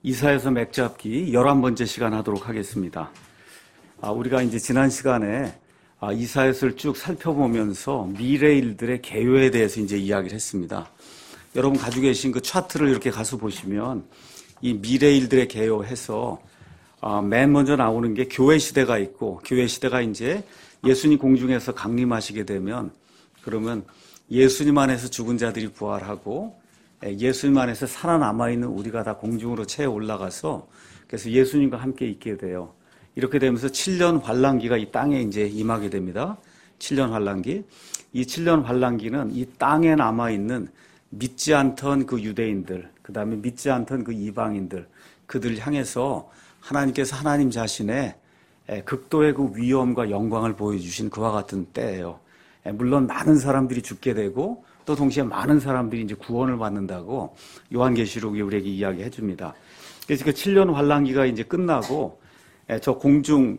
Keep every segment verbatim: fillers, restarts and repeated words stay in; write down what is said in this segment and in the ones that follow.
이사야서 맥잡기 열한 번째 시간 하도록 하겠습니다. 아, 우리가 이제 지난 시간에 아, 이사야서를 쭉 살펴보면서 미래 일들의 개요에 대해서 이제 이야기를 했습니다. 여러분 가지고 계신 그 차트를 이렇게 가서 보시면 이 미래 일들의 개요해서 아, 맨 먼저 나오는 게 교회 시대가 있고, 교회 시대가 이제 예수님 공중에서 강림하시게 되면, 그러면 예수님 안에서 죽은 자들이 부활하고 예수님 안에서 살아남아있는 우리가 다 공중으로 채 올라가서 그래서 예수님과 함께 있게 돼요. 이렇게 되면서 칠 년 환란기가 이 땅에 이제 임하게 됩니다. 칠 년 환란기. 이 칠 년 환란기는 이 땅에 남아있는 믿지 않던 그 유대인들, 그 다음에 믿지 않던 그 이방인들, 그들을 향해서 하나님께서 하나님 자신의 극도의 그 위엄과 영광을 보여주신 그와 같은 때예요. 물론 많은 사람들이 죽게 되고 또 동시에 많은 사람들이 이제 구원을 받는다고 요한계시록이 우리에게 이야기해 줍니다. 그래서 그 칠 년 환란기가 이제 끝나고 저 공중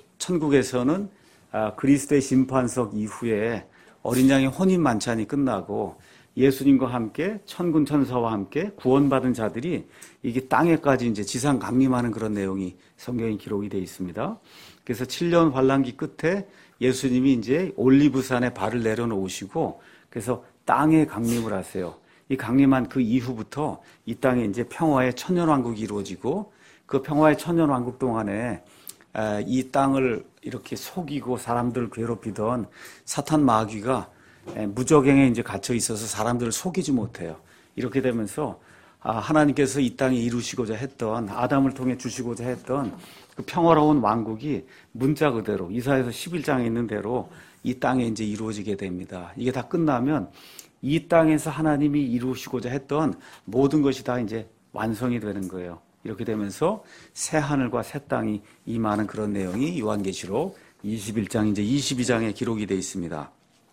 천국에서는 그리스도의 심판석 이후에 어린 양의 혼인 만찬이 끝나고 예수님과 함께 천군 천사와 함께 구원받은 자들이 이게 땅에까지 이제 지상 강림하는 그런 내용이 성경에 기록이 되어 있습니다. 그래서 칠 년 환란기 끝에 예수님이 이제 올리브산에 발을 내려놓으시고 그래서 땅에 강림을 하세요. 이 강림한 그 이후부터 이 땅에 이제 평화의 천년왕국이 이루어지고 그 평화의 천년왕국 동안에 이 땅을 이렇게 속이고 사람들을 괴롭히던 사탄 마귀가 무적행에 이제 갇혀 있어서 사람들을 속이지 못해요. 이렇게 되면서 하나님께서 이 땅에 이루시고자 했던, 아담을 통해 주시고자 했던 그 평화로운 왕국이 문자 그대로 이사야서 십일 장에 있는 대로 이 땅에 이제 이루어지게 됩니다. 이게 다 끝나면 이 땅에서 하나님이 이루시고자 했던 모든 것이 다 이제 완성이 되는 거예요. 이렇게 되면서 새 하늘과 새 땅이 임하는 그런 내용이 요한계시록 이십일 장 이제 이십이 장에 기록이 되어 있습니다.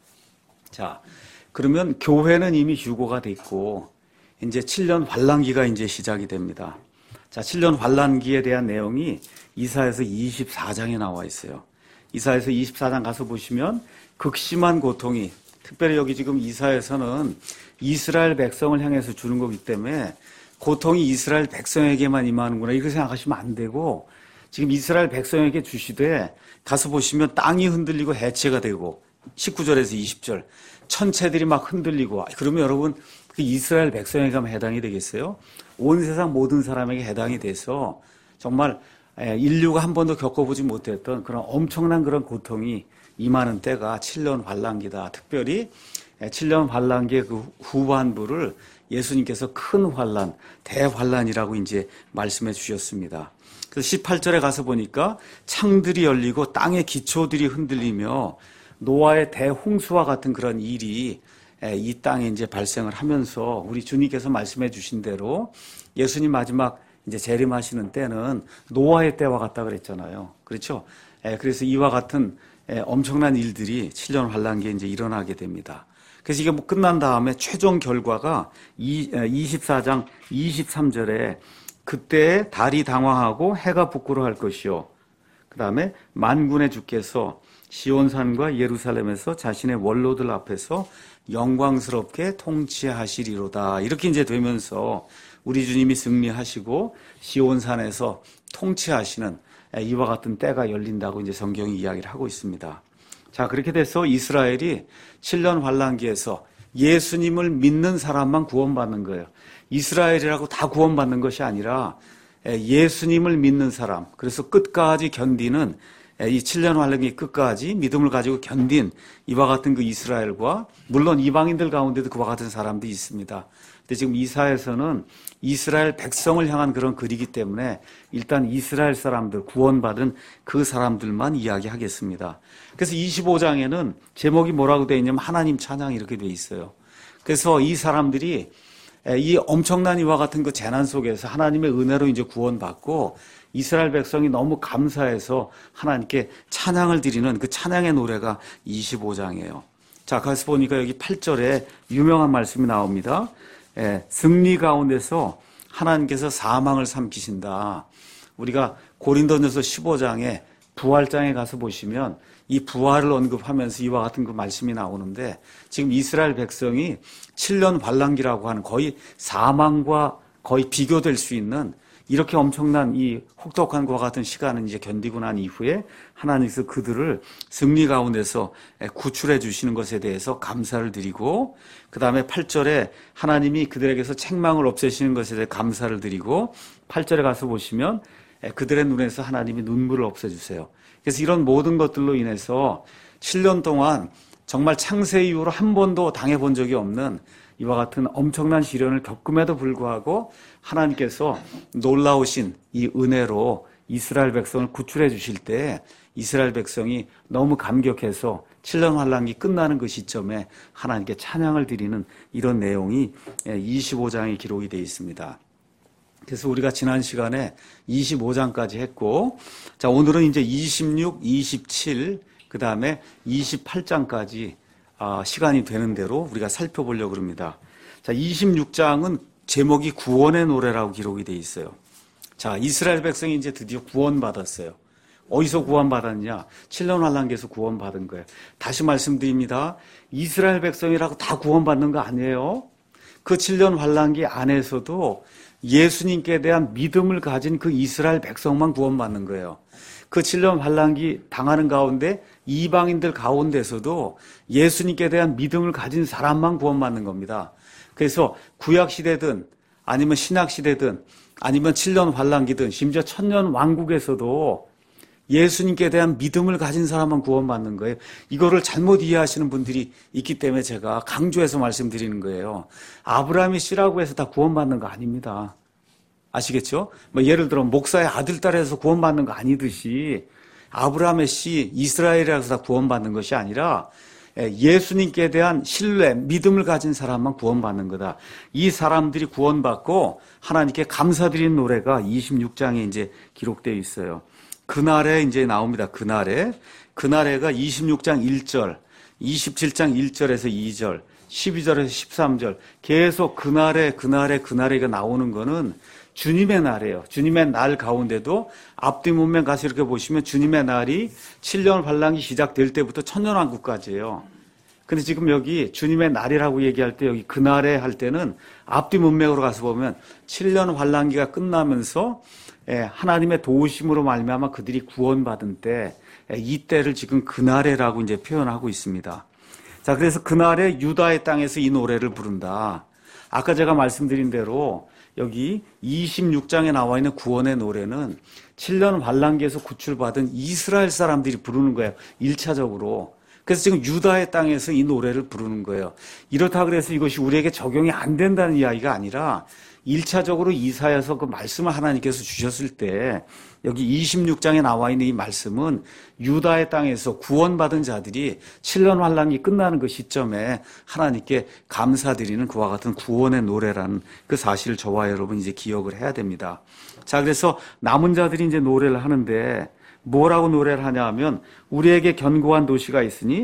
자, 그러면 교회는 이미 휴고가 됐고 이제 칠 년 환란기가 이제 시작이 됩니다. 자, 칠 년 환란기에 대한 내용이 이사야서 이십사 장에 나와 있어요. 이사야서 이십사 장 가서 보시면 극심한 고통이, 특별히 여기 지금 이사야서는 이스라엘 백성을 향해서 주는 거기 때문에 고통이 이스라엘 백성에게만 임하는구나 이렇게 생각하시면 안 되고, 지금 이스라엘 백성에게 주시되 가서 보시면 땅이 흔들리고 해체가 되고 십구 절에서 이십 절 천체들이 막 흔들리고, 그러면 여러분 그 이스라엘 백성에게만 해당이 되겠어요? 온 세상 모든 사람에게 해당이 돼서 정말 인류가 한 번도 겪어보지 못했던 그런 엄청난 그런 고통이 임하는 때가 칠 년 환란기다. 특별히 칠 년 환란기의 그 후반부를 예수님께서 큰 환란, 대환란이라고 이제 말씀해 주셨습니다. 그래서 십팔 절에 가서 보니까 창들이 열리고 땅의 기초들이 흔들리며 노아의 대홍수와 같은 그런 일이 이 땅에 이제 발생을 하면서 우리 주님께서 말씀해 주신 대로 예수님 마지막 이제 재림하시는 때는 노아의 때와 같다 그랬잖아요. 그렇죠? 그래서 이와 같은 엄청난 일들이 칠 년 환란기에 이제 일어나게 됩니다. 그래서 이게 뭐 끝난 다음에 최종 결과가 이십사 장 이십삼 절에 그때 달이 당황하고 해가 부끄러워할 것이요. 그 다음에 만군의 주께서 시온산과 예루살렘에서 자신의 원로들 앞에서 영광스럽게 통치하시리로다. 이렇게 이제 되면서 우리 주님이 승리하시고 시온산에서 통치하시는 이와 같은 때가 열린다고 이제 성경이 이야기를 하고 있습니다. 자, 그렇게 돼서 이스라엘이 칠 년 환란기에서 예수님을 믿는 사람만 구원받는 거예요. 이스라엘이라고 다 구원받는 것이 아니라 예수님을 믿는 사람, 그래서 끝까지 견디는 이 칠 년 환란기 끝까지 믿음을 가지고 견딘 이와 같은 그 이스라엘과, 물론 이방인들 가운데도 그와 같은 사람들이 있습니다. 근데 지금 이사야서는 이스라엘 백성을 향한 그런 글이기 때문에 일단 이스라엘 사람들, 구원받은 그 사람들만 이야기하겠습니다. 그래서 이십오 장에는 제목이 뭐라고 되어 있냐면 하나님 찬양 이렇게 되어 있어요. 그래서 이 사람들이 이 엄청난 이와 같은 그 재난 속에서 하나님의 은혜로 이제 구원받고 이스라엘 백성이 너무 감사해서 하나님께 찬양을 드리는 그 찬양의 노래가 이십오 장이에요. 자, 가서 보니까 여기 팔 절에 유명한 말씀이 나옵니다. 예, 승리 가운데서 하나님께서 사망을 삼키신다. 우리가 고린도전서 십오 장에 부활장에 가서 보시면 이 부활을 언급하면서 이와 같은 그 말씀이 나오는데, 지금 이스라엘 백성이 칠 년 환란기라고 하는 거의 사망과 거의 비교될 수 있는 이렇게 엄청난 이 혹독한과 같은 시간을 이제 견디고 난 이후에 하나님께서 그들을 승리 가운데서 구출해 주시는 것에 대해서 감사를 드리고, 그 다음에 팔 절에 하나님이 그들에게서 책망을 없애시는 것에 대해 감사를 드리고, 팔 절에 가서 보시면 그들의 눈에서 하나님이 눈물을 없애주세요. 그래서 이런 모든 것들로 인해서 칠 년 동안 정말 창세 이후로 한 번도 당해본 적이 없는 이와 같은 엄청난 시련을 겪음에도 불구하고 하나님께서 놀라우신 이 은혜로 이스라엘 백성을 구출해 주실 때 이스라엘 백성이 너무 감격해서 칠 년 환란기 끝나는 그 시점에 하나님께 찬양을 드리는 이런 내용이 이십오 장에 기록이 되어 있습니다. 그래서 우리가 지난 시간에 이십오 장까지 했고, 자, 오늘은 이제 이십육, 이십칠, 그 다음에 이십팔 장까지 아, 시간이 되는 대로 우리가 살펴보려고 합니다. 자, 이십육 장은 제목이 구원의 노래라고 기록이 되어 있어요. 자, 이스라엘 백성이 이제 드디어 구원받았어요. 어디서 구원받았냐? 칠 년 환란기에서 구원받은 거예요. 다시 말씀드립니다. 이스라엘 백성이라고 다 구원받는 거 아니에요. 그 칠 년 환란기 안에서도 예수님께 대한 믿음을 가진 그 이스라엘 백성만 구원받는 거예요. 그 칠 년 환란기 당하는 가운데 이방인들 가운데서도 예수님께 대한 믿음을 가진 사람만 구원받는 겁니다. 그래서 구약시대든 아니면 신약시대든 아니면 칠 년 환란기든 심지어 천년 왕국에서도 예수님께 대한 믿음을 가진 사람만 구원받는 거예요. 이거를 잘못 이해하시는 분들이 있기 때문에 제가 강조해서 말씀드리는 거예요. 아브라함이 씨라고 해서 다 구원받는 거 아닙니다. 아시겠죠? 뭐 예를 들어 목사의 아들, 딸에서 구원받는 거 아니듯이 아브라함의 씨, 이스라엘이라서 다 구원받는 것이 아니라 예수님께 대한 신뢰, 믿음을 가진 사람만 구원받는 거다. 이 사람들이 구원받고 하나님께 감사드리는 노래가 이십육 장에 이제 기록되어 있어요. 그날에 이제 나옵니다. 그날에. 그날에가 이십육 장 일 절, 이십칠 장 일 절에서 이 절, 십이 절에서 십삼 절 계속 그날에, 그날에, 그날에가 나오는 거는 주님의 날이에요. 주님의 날 가운데도 앞뒤 문면 가서 이렇게 보시면 주님의 날이 칠 년 환란기 시작될 때부터 천년왕국까지예요. 근데 지금 여기 주님의 날이라고 얘기할 때 여기 그날에 할 때는 앞뒤 문맥으로 가서 보면 칠 년 환란기가 끝나면서 하나님의 도우심으로 말미암아 그들이 구원받은 때, 이 때를 지금 그날에라고 이제 표현하고 있습니다. 자, 그래서 그날에 유다의 땅에서 이 노래를 부른다. 아까 제가 말씀드린 대로 여기 이십육 장에 나와 있는 구원의 노래는 칠 년 환란기에서 구출받은 이스라엘 사람들이 부르는 거예요. 일 차적으로. 그래서 지금 유다의 땅에서 이 노래를 부르는 거예요. 이렇다 그래서 이것이 우리에게 적용이 안 된다는 이야기가 아니라 일 차적으로 이사야서 그 말씀을 하나님께서 주셨을 때 여기 이십육 장에 나와 있는 이 말씀은 유다의 땅에서 구원받은 자들이 칠 년 환란기 끝나는 그 시점에 하나님께 감사드리는 그와 같은 구원의 노래라는 그 사실을 저와 여러분 이제 기억을 해야 됩니다. 자, 그래서 남은 자들이 이제 노래를 하는데 뭐라고 노래를 하냐 하면 우리에게 견고한 도시가 있으니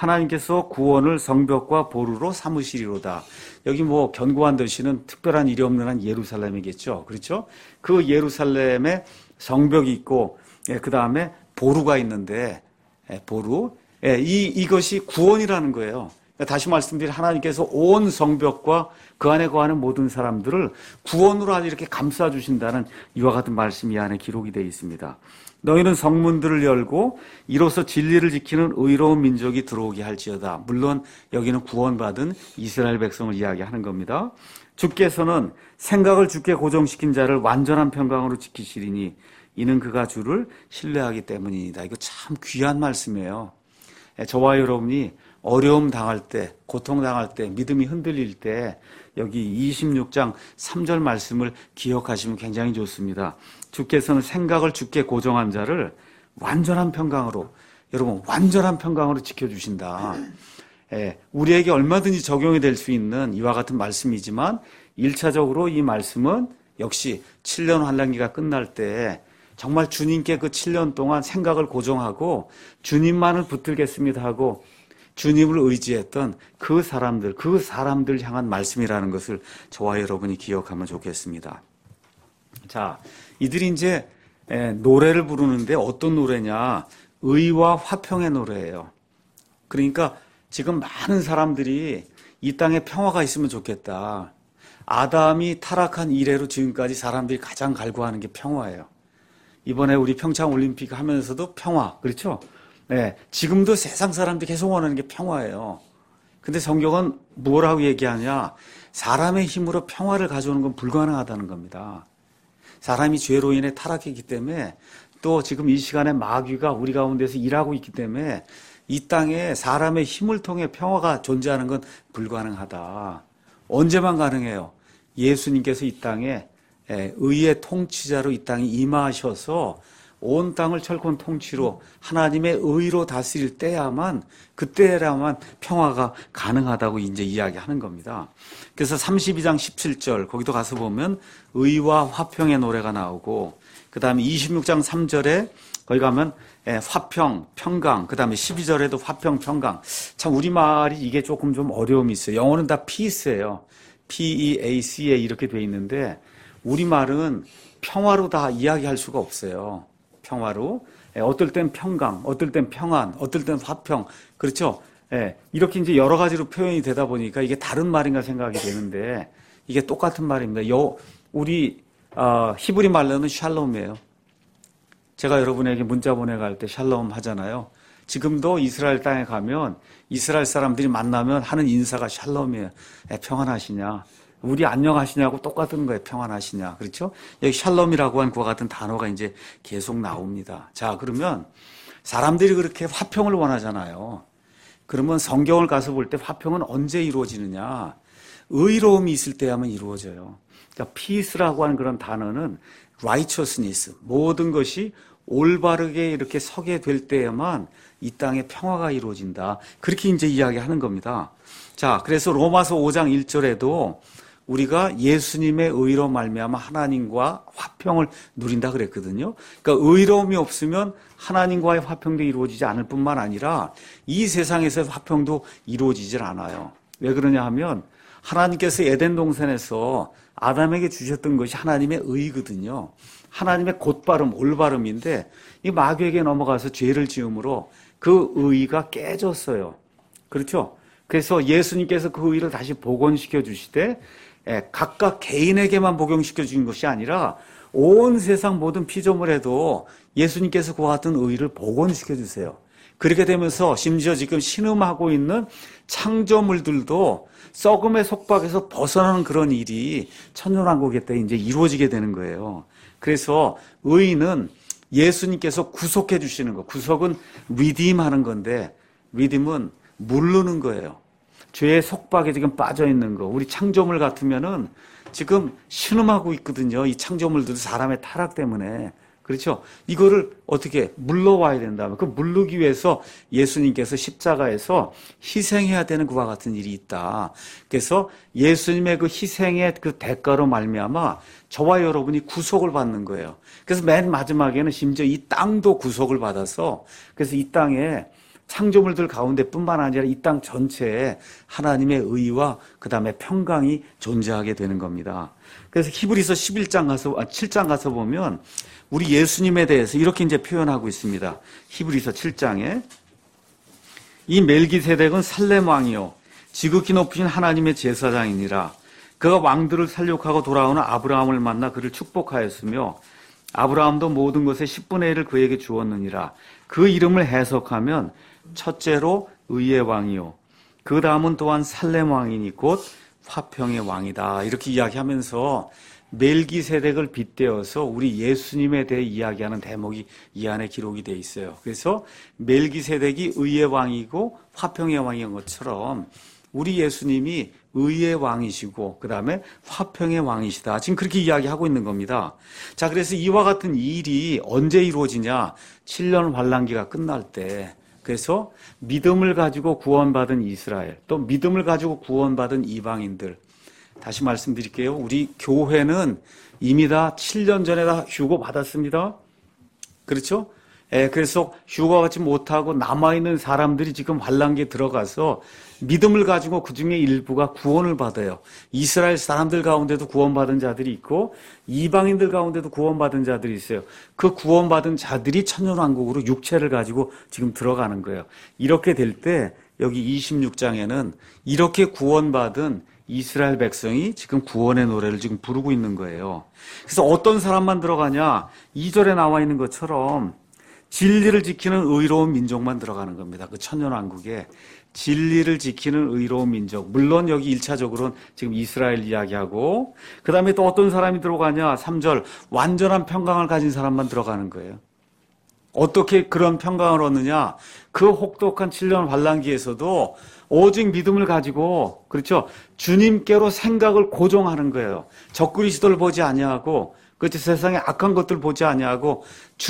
하나님께서 구원을 성벽과 보루로 삼으시리로다. 여기 뭐 견고한 도시는 특별한 일이 없는 한 예루살렘이겠죠. 그렇죠? 그 예루살렘에 성벽이 있고, 예, 그 다음에 보루가 있는데, 예, 보루. 예, 이, 이것이 구원이라는 거예요. 다시 말씀드린 하나님께서 온 성벽과 그 안에 거하는 모든 사람들을 구원으로 아주 이렇게 감싸주신다는 이와 같은 말씀이 이 안에 기록이 되어 있습니다. 너희는 성문들을 열고 이로써 진리를 지키는 의로운 민족이 들어오게 할지어다. 물론 여기는 구원받은 이스라엘 백성을 이야기하는 겁니다. 주께서는 생각을 주께 고정시킨 자를 완전한 평강으로 지키시리니 이는 그가 주를 신뢰하기 때문이다. 이거 참 귀한 말씀이에요. 저와 여러분이 어려움 당할 때, 고통 당할 때, 믿음이 흔들릴 때 여기 이십육 장 삼 절 말씀을 기억하시면 굉장히 좋습니다. 주께서는 생각을 주께 고정한 자를 완전한 평강으로, 여러분 완전한 평강으로 지켜주신다. 예, 우리에게 얼마든지 적용이 될 수 있는 이와 같은 말씀이지만 일 차적으로 이 말씀은 역시 칠 년 환란기가 끝날 때 정말 주님께 그 칠 년 동안 생각을 고정하고 주님만을 붙들겠습니다 하고 주님을 의지했던 그 사람들, 그 사람들 향한 말씀이라는 것을 저와 여러분이 기억하면 좋겠습니다. 자, 이들이 이제 노래를 부르는데 어떤 노래냐? 의와 화평의 노래예요. 그러니까 지금 많은 사람들이 이 땅에 평화가 있으면 좋겠다. 아담이 타락한 이래로 지금까지 사람들이 가장 갈구하는 게 평화예요. 이번에 우리 평창 올림픽 하면서도 평화, 그렇죠? 네, 지금도 세상 사람들이 계속 원하는 게 평화예요. 근데 성경은 뭐라고 얘기하냐? 사람의 힘으로 평화를 가져오는 건 불가능하다는 겁니다. 사람이 죄로 인해 타락했기 때문에 또 지금 이 시간에 마귀가 우리 가운데서 일하고 있기 때문에 이 땅에 사람의 힘을 통해 평화가 존재하는 건 불가능하다. 언제만 가능해요? 예수님께서 이 땅에 의의 통치자로 이 땅에 임하셔서 온 땅을 철권 통치로 하나님의 의로 다스릴 때야만, 그때라만 평화가 가능하다고 이제 이야기하는 겁니다. 그래서 삼십이 장 십칠 절 거기도 가서 보면 의와 화평의 노래가 나오고, 그 다음에 이십육 장 삼 절에 거기 가면 화평, 평강, 그 다음에 십이 절에도 화평, 평강. 참 우리말이 이게 조금 좀 어려움이 있어요. 영어는 다 peace예요. P-E-A-C-A 이렇게 돼 있는데 우리말은 평화로 다 이야기할 수가 없어요. 평화로. 어떨 땐 평강, 어떨 땐 평안, 어떨 땐 화평. 그렇죠? 예, 이렇게 이제 여러 가지로 표현이 되다 보니까 이게 다른 말인가 생각이 되는데 이게 똑같은 말입니다. 요, 우리, 어, 히브리 말로는 샬롬이에요. 제가 여러분에게 문자 보내갈 때 샬롬 하잖아요. 지금도 이스라엘 땅에 가면 이스라엘 사람들이 만나면 하는 인사가 샬롬이에요. 예, 평안하시냐? 우리 안녕하시냐고 똑같은 거예요. 평안하시냐. 그렇죠? 여기 샬롬이라고 한 그와 같은 단어가 이제 계속 나옵니다. 자, 그러면 사람들이 그렇게 화평을 원하잖아요. 그러면 성경을 가서 볼 때 화평은 언제 이루어지느냐? 의로움이 있을 때야만 이루어져요. 그러니까 peace라고 하는 그런 단어는 righteousness, 모든 것이 올바르게 이렇게 서게 될 때에만 이 땅에 평화가 이루어진다. 그렇게 이제 이야기하는 겁니다. 자, 그래서 로마서 오 장 일 절에도 우리가 예수님의 의로 말미암아 하나님과 화평을 누린다 그랬거든요. 그러니까 의로움이 없으면 하나님과의 화평도 이루어지지 않을 뿐만 아니라 이 세상에서의 화평도 이루어지질 않아요. 왜 그러냐 하면 하나님께서 에덴 동산에서 아담에게 주셨던 것이 하나님의 의거든요. 하나님의 곧바름, 올바름인데 이 마귀에게 넘어가서 죄를 지음으로 그 의가 깨졌어요. 그렇죠? 그래서 예수님께서 그 의를 다시 복원시켜 주시되 각각 개인에게만 복용시켜 주신 것이 아니라 온 세상 모든 피조물에도 예수님께서 그와 같은 의를 복원시켜 주세요. 그렇게 되면서 심지어 지금 신음하고 있는 창조물들도 썩음의 속박에서 벗어나는 그런 일이 천년왕국에 때 이제 이루어지게 되는 거예요. 그래서 의는 예수님께서 구속해 주시는 거. 구속은 redeem 하는 건데 redeem은 물르는 거예요. 죄의 속박에 지금 빠져 있는 거. 우리 창조물 같으면은 지금 신음하고 있거든요. 이 창조물들도 사람의 타락 때문에. 그렇죠? 이거를 어떻게 물러와야 된다면 그 물르기 위해서 예수님께서 십자가에서 희생해야 되는 그와 같은 일이 있다. 그래서 예수님의 그 희생의 그 대가로 말미암아 저와 여러분이 구속을 받는 거예요. 그래서 맨 마지막에는 심지어 이 땅도 구속을 받아서 그래서 이 땅에 창조물들 가운데뿐만 아니라 이 땅 전체에 하나님의 의와 그 다음에 평강이 존재하게 되는 겁니다. 그래서 히브리서 십일 장 가서, 아, 칠 장 가서 보면 우리 예수님에 대해서 이렇게 이제 표현하고 있습니다. 히브리서 칠 장에 이 멜기세덱은 살렘 왕이요 지극히 높으신 하나님의 제사장이니라. 그가 왕들을 살육하고 돌아오는 아브라함을 만나 그를 축복하였으며 아브라함도 모든 것의 십분의 일을 그에게 주었느니라. 그 이름을 해석하면 첫째로 의의 왕이요 그 다음은 또한 살렘 왕이니 곧 화평의 왕이다. 이렇게 이야기하면서 멜기세덱을 빗대어서 우리 예수님에 대해 이야기하는 대목이 이 안에 기록이 되어 있어요. 그래서 멜기세덱이 의의 왕이고 화평의 왕인 것처럼 우리 예수님이 의의 왕이시고 그 다음에 화평의 왕이시다. 지금 그렇게 이야기하고 있는 겁니다. 자, 그래서 이와 같은 일이 언제 이루어지냐? 칠 년 환란기가 끝날 때. 그래서 믿음을 가지고 구원받은 이스라엘, 또 믿음을 가지고 구원받은 이방인들. 다시 말씀드릴게요. 우리 교회는 이미 다 칠 년 전에 다 휴거 받았습니다. 그렇죠? 예, 그래서 휴거 받지 못하고 남아있는 사람들이 지금 환란기에 들어가서 믿음을 가지고 그 중에 일부가 구원을 받아요. 이스라엘 사람들 가운데도 구원받은 자들이 있고 이방인들 가운데도 구원받은 자들이 있어요. 그 구원받은 자들이 천년왕국으로 육체를 가지고 지금 들어가는 거예요. 이렇게 될 때 여기 이십육 장에는 이렇게 구원받은 이스라엘 백성이 지금 구원의 노래를 지금 부르고 있는 거예요. 그래서 어떤 사람만 들어가냐? 이 절에 나와 있는 것처럼 진리를 지키는 의로운 민족만 들어가는 겁니다. 그 천년왕국에 진리를 지키는 의로운 민족. 물론 여기 일 차적으로는 지금 이스라엘 이야기하고, 그 다음에 또 어떤 사람이 들어가냐? 삼 절, 완전한 평강을 가진 사람만 들어가는 거예요. 어떻게 그런 평강을 얻느냐? 그 혹독한 칠 년 환란기에서도 오직 믿음을 가지고, 그렇죠, 주님께로 생각을 고정하는 거예요. 적그리스도를 보지 아니하고, 그렇죠, 세상의 악한 것들 보지 아니하고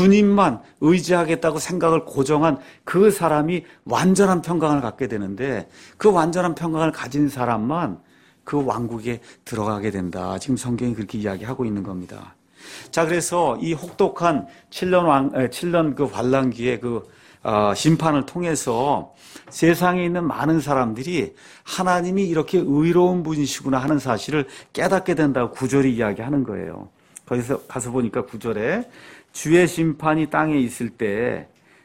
주님만 의지하겠다고 생각을 고정한 그 사람이 완전한 평강을 갖게 되는데, 그 완전한 평강을 가진 사람만 그 왕국에 들어가게 된다. 지금 성경이 그렇게 이야기하고 있는 겁니다. 자, 그래서 이 혹독한 칠 년 왕, 칠 년 그 환란기의 그 어, 심판을 통해서 세상에 있는 많은 사람들이 하나님이 이렇게 의로운 분이시구나 하는 사실을 깨닫게 된다고 구절이 이야기하는 거예요. 거기서 가서 보니까 구절에 주의 심판이 땅에 있을 때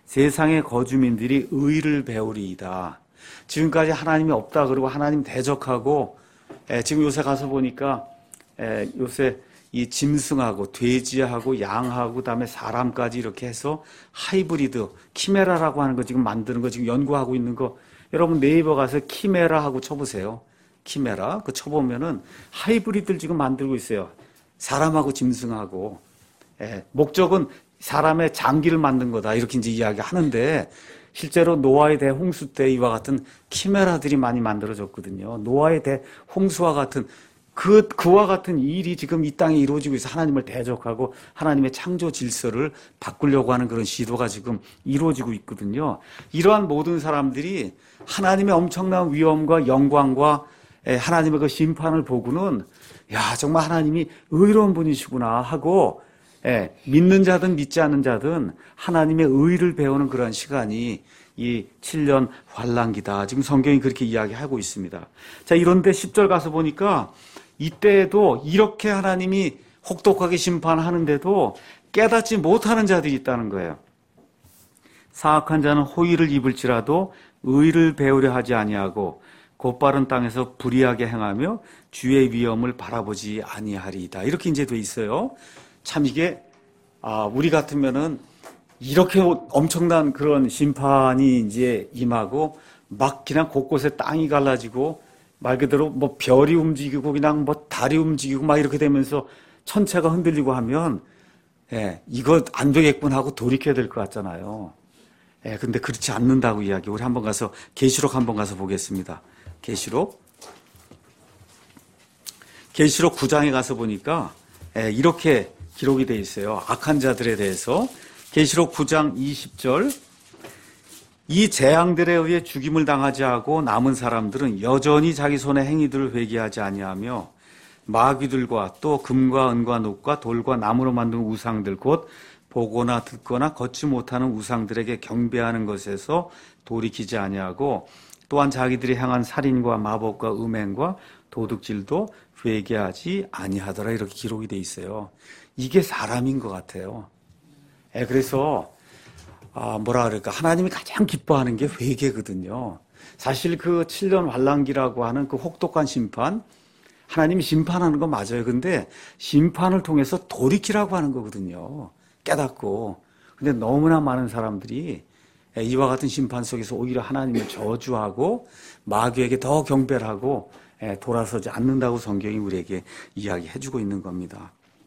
세상의 거주민들이 의를 배우리이다. 지금까지 하나님이 없다 그러고 하나님 대적하고, 에, 지금 요새 가서 보니까 에, 요새 이 짐승하고 돼지하고 양하고 그다음에 사람까지 이렇게 해서 하이브리드 키메라라고 하는 거 지금 만드는 거 지금 연구하고 있는 거, 여러분 네이버 가서 키메라 하고 쳐보세요. 키메라 그 쳐보면은 하이브리드를 지금 만들고 있어요. 사람하고 짐승하고. 예, 목적은 사람의 장기를 만든 거다 이렇게 이제 이야기하는데, 실제로 노아의 대홍수 때 이와 같은 키메라들이 많이 만들어졌거든요. 노아의 대홍수와 같은 그, 그와 같은 일이 지금 이 땅에 이루어지고 있어. 하나님을 대적하고 하나님의 창조 질서를 바꾸려고 하는 그런 시도가 지금 이루어지고 있거든요. 이러한 모든 사람들이 하나님의 엄청난 위엄과 영광과 하나님의 그 심판을 보고는, 야, 정말 하나님이 의로운 분이시구나 하고, 예, 믿는 자든 믿지 않는 자든 하나님의 의를 배우는 그런 시간이 이 칠 년 환란기다. 지금 성경이 그렇게 이야기하고 있습니다. 자, 이런데 십 절 가서 보니까 이때에도 이렇게 하나님이 혹독하게 심판하는데도 깨닫지 못하는 자들이 있다는 거예요. 사악한 자는 호의를 입을지라도 의를 배우려 하지 아니하고 곧바른 땅에서 불의하게 행하며 주의 위엄을 바라보지 아니하리이다. 이렇게 이제 돼 있어요. 참 이게, 아, 우리 같으면은 이렇게 엄청난 그런 심판이 이제 임하고 막 그냥 곳곳에 땅이 갈라지고 말 그대로 뭐 별이 움직이고 그냥 뭐 달이 움직이고 막 이렇게 되면서 천체가 흔들리고 하면, 예, 이거 안 되겠군 하고 돌이켜야 될 것 같잖아요. 예, 근데 그렇지 않는다고 이야기. 우리 한번 가서 계시록 한번 가서 보겠습니다. 계시록. 계시록 구 장에 가서 보니까, 예, 이렇게 기록이 돼 있어요. 악한 자들에 대해서. 계시록 구 장 이십 절. 이 재앙들에 의해 죽임을 당하지 않고 남은 사람들은 여전히 자기 손의 행위들을 회개하지 아니하며 마귀들과 또 금과 은과 녹과 돌과 나무로 만든 우상들, 곧 보거나 듣거나 걷지 못하는 우상들에게 경배하는 것에서 돌이키지 아니하고, 또한 자기들이 행한 살인과 마법과 음행과 도둑질도 회개하지 아니하더라. 이렇게 기록이 돼 있어요. 이게 사람인 것 같아요. 예, 그래서 아, 뭐라 그럴까, 하나님이 가장 기뻐하는 게 회개거든요. 사실 그 칠 년 환란기라고 하는 그 혹독한 심판, 하나님이 심판하는 거 맞아요. 근데 심판을 통해서 돌이키라고 하는 거거든요. 깨닫고. 근데 너무나 많은 사람들이 이와 같은 심판 속에서 오히려 하나님을 저주하고 마귀에게 더 경배를 하고 돌아서지 않는다고 성경이 우리에게 이야기해주고 있는 겁니다.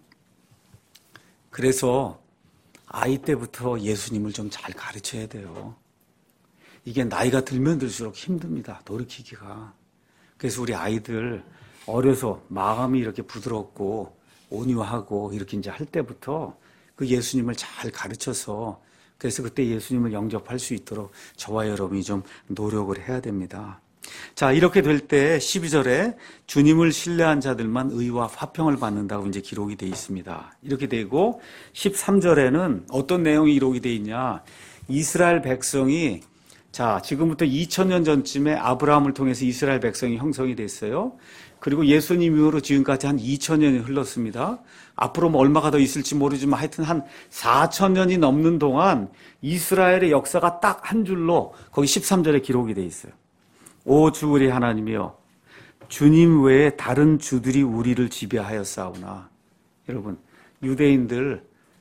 그래서 아이 때부터 예수님을 좀 잘 가르쳐야 돼요. 이게 나이가 들면 들수록 힘듭니다. 돌이키기가. 그래서 우리 아이들 어려서 마음이 이렇게 부드럽고 온유하고 이렇게 이제 할 때부터 그 예수님을 잘 가르쳐서, 그래서 그때 예수님을 영접할 수 있도록 저와 여러분이 좀 노력을 해야 됩니다. 자, 이렇게 될 때 십이 절에 주님을 신뢰한 자들만 의와 화평을 받는다고 이제 기록이 되어 있습니다. 이렇게 되고 십삼 절에는 어떤 내용이 기록이 되어 있냐? 이스라엘 백성이, 자, 지금부터 이천 년 전쯤에 아브라함을 통해서 이스라엘 백성이 형성이 됐어요. 그리고 예수님 이후로 지금까지 한 이천 년이 흘렀습니다. 앞으로 뭐 얼마가 더 있을지 모르지만 하여튼 한 사천 년이 넘는 동안 이스라엘의 역사가 딱 한 줄로 거기 십삼 절에 기록이 되어 있어요. 오 주 우리 하나님이여, 주님 외에 다른 주들이 우리를 지배하였사오나. 여러분, 유대인들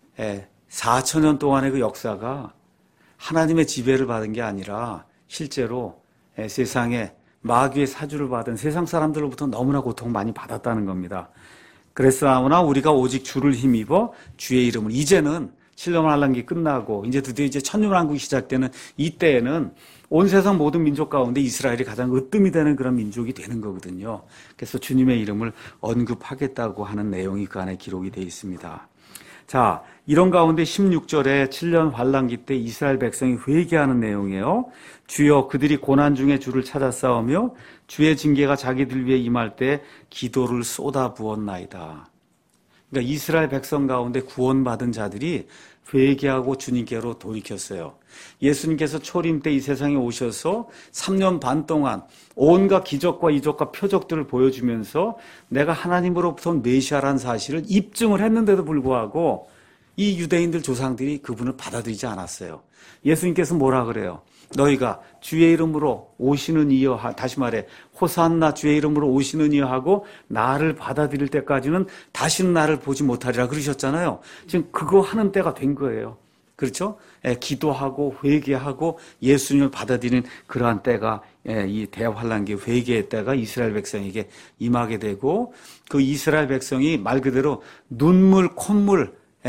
사천 년 동안의 그 역사가 하나님의 지배를 받은 게 아니라 실제로 세상에 마귀의 사주를 받은 세상 사람들로부터 너무나 고통 많이 받았다는 겁니다. 그랬사오나 우리가 오직 주를 힘입어 주의 이름을, 이제는 칠년 환란기 끝나고 이제 드디어 이제 천년왕국이 시작되는 이때에는 온 세상 모든 민족 가운데 이스라엘이 가장 으뜸이 되는 그런 민족이 되는 거거든요. 그래서 주님의 이름을 언급하겠다고 하는 내용이 그 안에 기록이 되어 있습니다. 자, 이런 가운데 십육 절에 칠년 환란기 때 이스라엘 백성이 회개하는 내용이에요. 주여 그들이 고난 중에 주를 찾아 싸우며 주의 징계가 자기들 위해 임할 때 기도를 쏟아 부었나이다. 그러니까 이스라엘 백성 가운데 구원받은 자들이 회개하고 주님께로 돌이켰어요. 예수님께서 초림 때 이 세상에 오셔서 삼 년 반 동안 온갖 기적과 이적과 표적들을 보여주면서 내가 하나님으로부터 온 메시아라는 사실을 입증을 했는데도 불구하고 이 유대인들 조상들이 그분을 받아들이지 않았어요. 예수님께서 뭐라 그래요? 너희가 주의 이름으로 오시는 이여, 다시 말해 호산나 주의 이름으로 오시는 이여 하고 나를 받아들일 때까지는 다시는 나를 보지 못하리라 그러셨잖아요. 지금 그거 하는 때가 된 거예요. 그렇죠? 예, 기도하고 회개하고 예수님을 받아들이는 그러한 때가, 예, 이 대환란기 회개의 때가 이스라엘 백성에게 임하게 되고, 그 이스라엘 백성이 말 그대로 눈물 콧물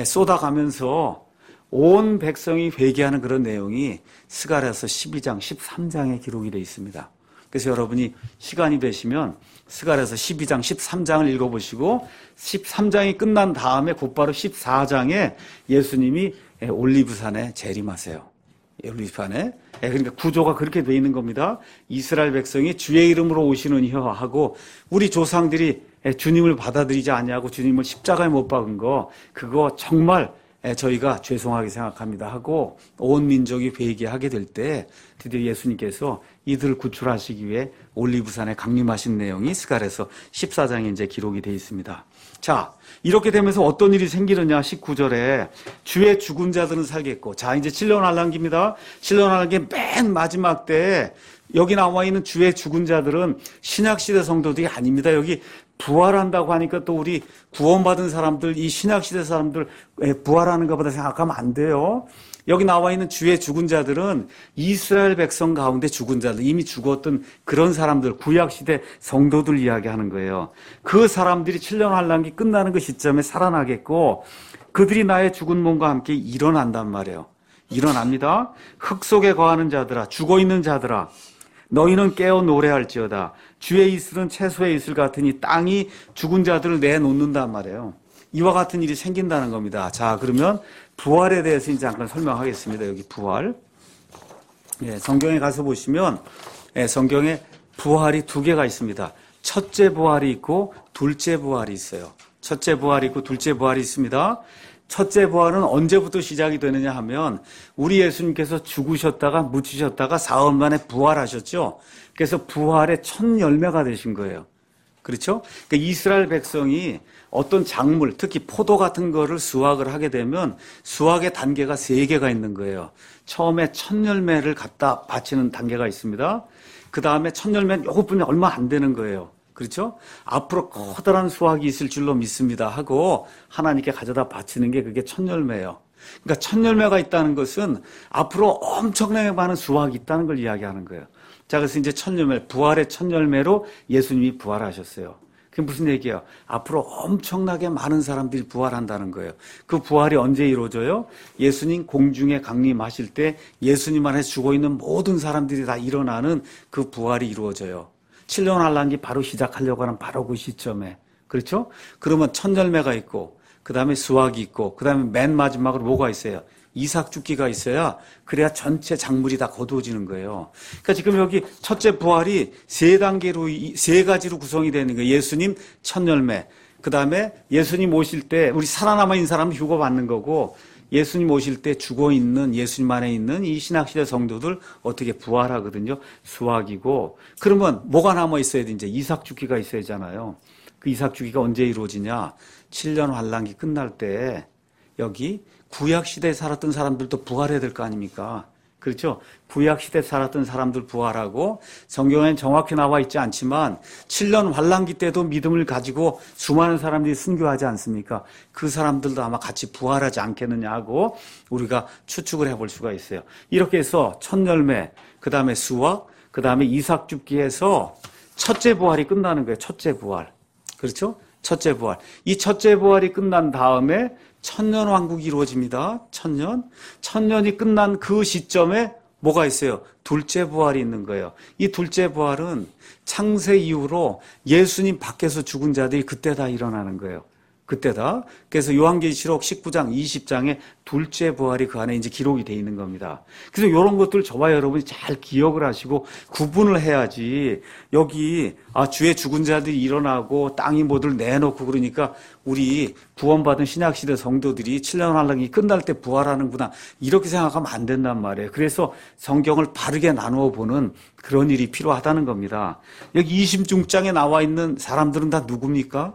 쏟아가면서 온 백성이 회개하는 그런 내용이 스가랴서 십이 장 십삼 장에 기록이 되어 있습니다. 그래서 여러분이 시간이 되시면 스가랴서 십이 장 십삼 장을 읽어보시고 십삼 장이 끝난 다음에 곧바로 십사 장에 예수님이 올리브산에 재림하세요. 올리브산에. 그러니까 구조가 그렇게 되어 있는 겁니다. 이스라엘 백성이 주의 이름으로 오시는 이여 하고 우리 조상들이 주님을 받아들이지 않냐고 주님을 십자가에 못 박은 거, 그거 정말 저희가 죄송하게 생각합니다 하고 온 민족이 회개하게 될 때 드디어 예수님께서 이들을 구출하시기 위해 올리브산에 강림하신 내용이 스가랴서 십사 장에 이제 기록이 되어 있습니다. 자, 이렇게 되면서 어떤 일이 생기느냐, 십구 절에 주의 죽은 자들은 살겠고, 자, 이제 칠년 환란기입니다. 칠년 환란기 맨 마지막 때에 여기 나와 있는 주의 죽은 자들은 신약시대 성도들이 아닙니다. 여기 부활한다고 하니까 또 우리 구원받은 사람들, 이 신약시대 사람들 부활하는 것보다 생각하면 안 돼요. 여기 나와 있는 주의 죽은 자들은 이스라엘 백성 가운데 죽은 자들, 이미 죽었던 그런 사람들, 구약시대 성도들 이야기하는 거예요. 그 사람들이 칠년 환란기 끝나는 그 시점에 살아나겠고 그들이 나의 죽은 몸과 함께 일어난단 말이에요. 일어납니다. 흙 속에 거하는 자들아, 죽어있는 자들아, 너희는 깨어 노래할지어다. 주의 이슬은 채소의 이슬 같으니 땅이 죽은 자들을 내놓는단 말이에요. 이와 같은 일이 생긴다는 겁니다. 자, 그러면 부활에 대해서 이제 잠깐 설명하겠습니다. 여기 부활. 예, 성경에 가서 보시면, 예, 성경에 부활이 두 개가 있습니다. 첫째 부활이 있고 둘째 부활이 있어요. 첫째 부활이 있고 둘째 부활이 있습니다. 첫째 부활은 언제부터 시작이 되느냐 하면 우리 예수님께서 죽으셨다가 묻히셨다가 사흘 만에 부활하셨죠. 그래서 부활의 첫 열매가 되신 거예요. 그렇죠? 그러니까 이스라엘 백성이 어떤 작물, 특히 포도 같은 거를 수확을 하게 되면 수확의 단계가 세 개가 있는 거예요. 처음에 첫 열매를 갖다 바치는 단계가 있습니다. 그 다음에 첫 열매는 요것뿐이 얼마 안 되는 거예요. 그렇죠? 앞으로 커다란 수확이 있을 줄로 믿습니다 하고 하나님께 가져다 바치는 게 그게 첫 열매예요. 그러니까 첫 열매가 있다는 것은 앞으로 엄청나게 많은 수확이 있다는 걸 이야기하는 거예요. 자, 그래서 이제 첫 열매, 부활의 첫 열매로 예수님이 부활하셨어요. 그게 무슨 얘기예요? 앞으로 엄청나게 많은 사람들이 부활한다는 거예요. 그 부활이 언제 이루어져요? 예수님 공중에 강림하실 때 예수님 안에 죽어있는 모든 사람들이 다 일어나는 그 부활이 이루어져요. 칠년 환란기 바로 시작하려고 하는 바로 그 시점에. 그렇죠? 그러면 첫 열매가 있고, 그 다음에 수확이 있고, 그 다음에 맨 마지막으로 뭐가 있어요? 이삭 죽기가 있어야, 그래야 전체 작물이 다 거두어지는 거예요. 그러니까 지금 여기 첫째 부활이 세 단계로, 세 가지로 구성이 되는 거예요. 예수님 첫 열매, 그 다음에 예수님 오실 때 우리 살아남아 있는 사람은 휴거받는 거고, 예수님 오실 때 죽어있는 예수님 안에 있는 이 신약시대 성도들 어떻게 부활하거든요. 수확이고. 그러면 뭐가 남아있어야 돼? 이제 이삭 죽기가 있어야 하잖아요. 그 이삭 죽기가 언제 이루어지냐? 칠년 환란기 끝날 때 여기 구약시대에 살았던 사람들도 부활해야 될 거 아닙니까? 그렇죠? 구약 시대 살았던 사람들 부활하고 성경에는 정확히 나와 있지 않지만 칠 년 환란기 때도 믿음을 가지고 수많은 사람들이 순교하지 않습니까? 그 사람들도 아마 같이 부활하지 않겠느냐 하고 우리가 추측을 해볼 수가 있어요. 이렇게 해서 첫 열매, 그 다음에 수확, 그 다음에 이삭 줍기에서 첫째 부활이 끝나는 거예요. 첫째 부활. 그렇죠? 첫째 부활. 이 첫째 부활이 끝난 다음에 천년 왕국이 이루어집니다. 천년. 천년이 끝난 그 시점에 뭐가 있어요? 둘째 부활이 있는 거예요. 이 둘째 부활은 창세 이후로 예수님 밖에서 죽은 자들이 그때 다 일어나는 거예요. 그때다. 그래서 요한계시록 십구 장, 이십 장에 둘째 부활이 그 안에 이제 기록이 돼 있는 겁니다. 그래서 이런 것들 저와 여러분이 잘 기억을 하시고 구분을 해야지 여기 아 주의 죽은 자들이 일어나고 땅이 모두 내놓고 그러니까 우리 구원받은 신약시대 성도들이 칠 년 환란이 끝날 때 부활하는구나 이렇게 생각하면 안 된단 말이에요. 그래서 성경을 바르게 나누어 보는 그런 일이 필요하다는 겁니다. 여기 이십육 장에 나와 있는 사람들은 다 누굽니까?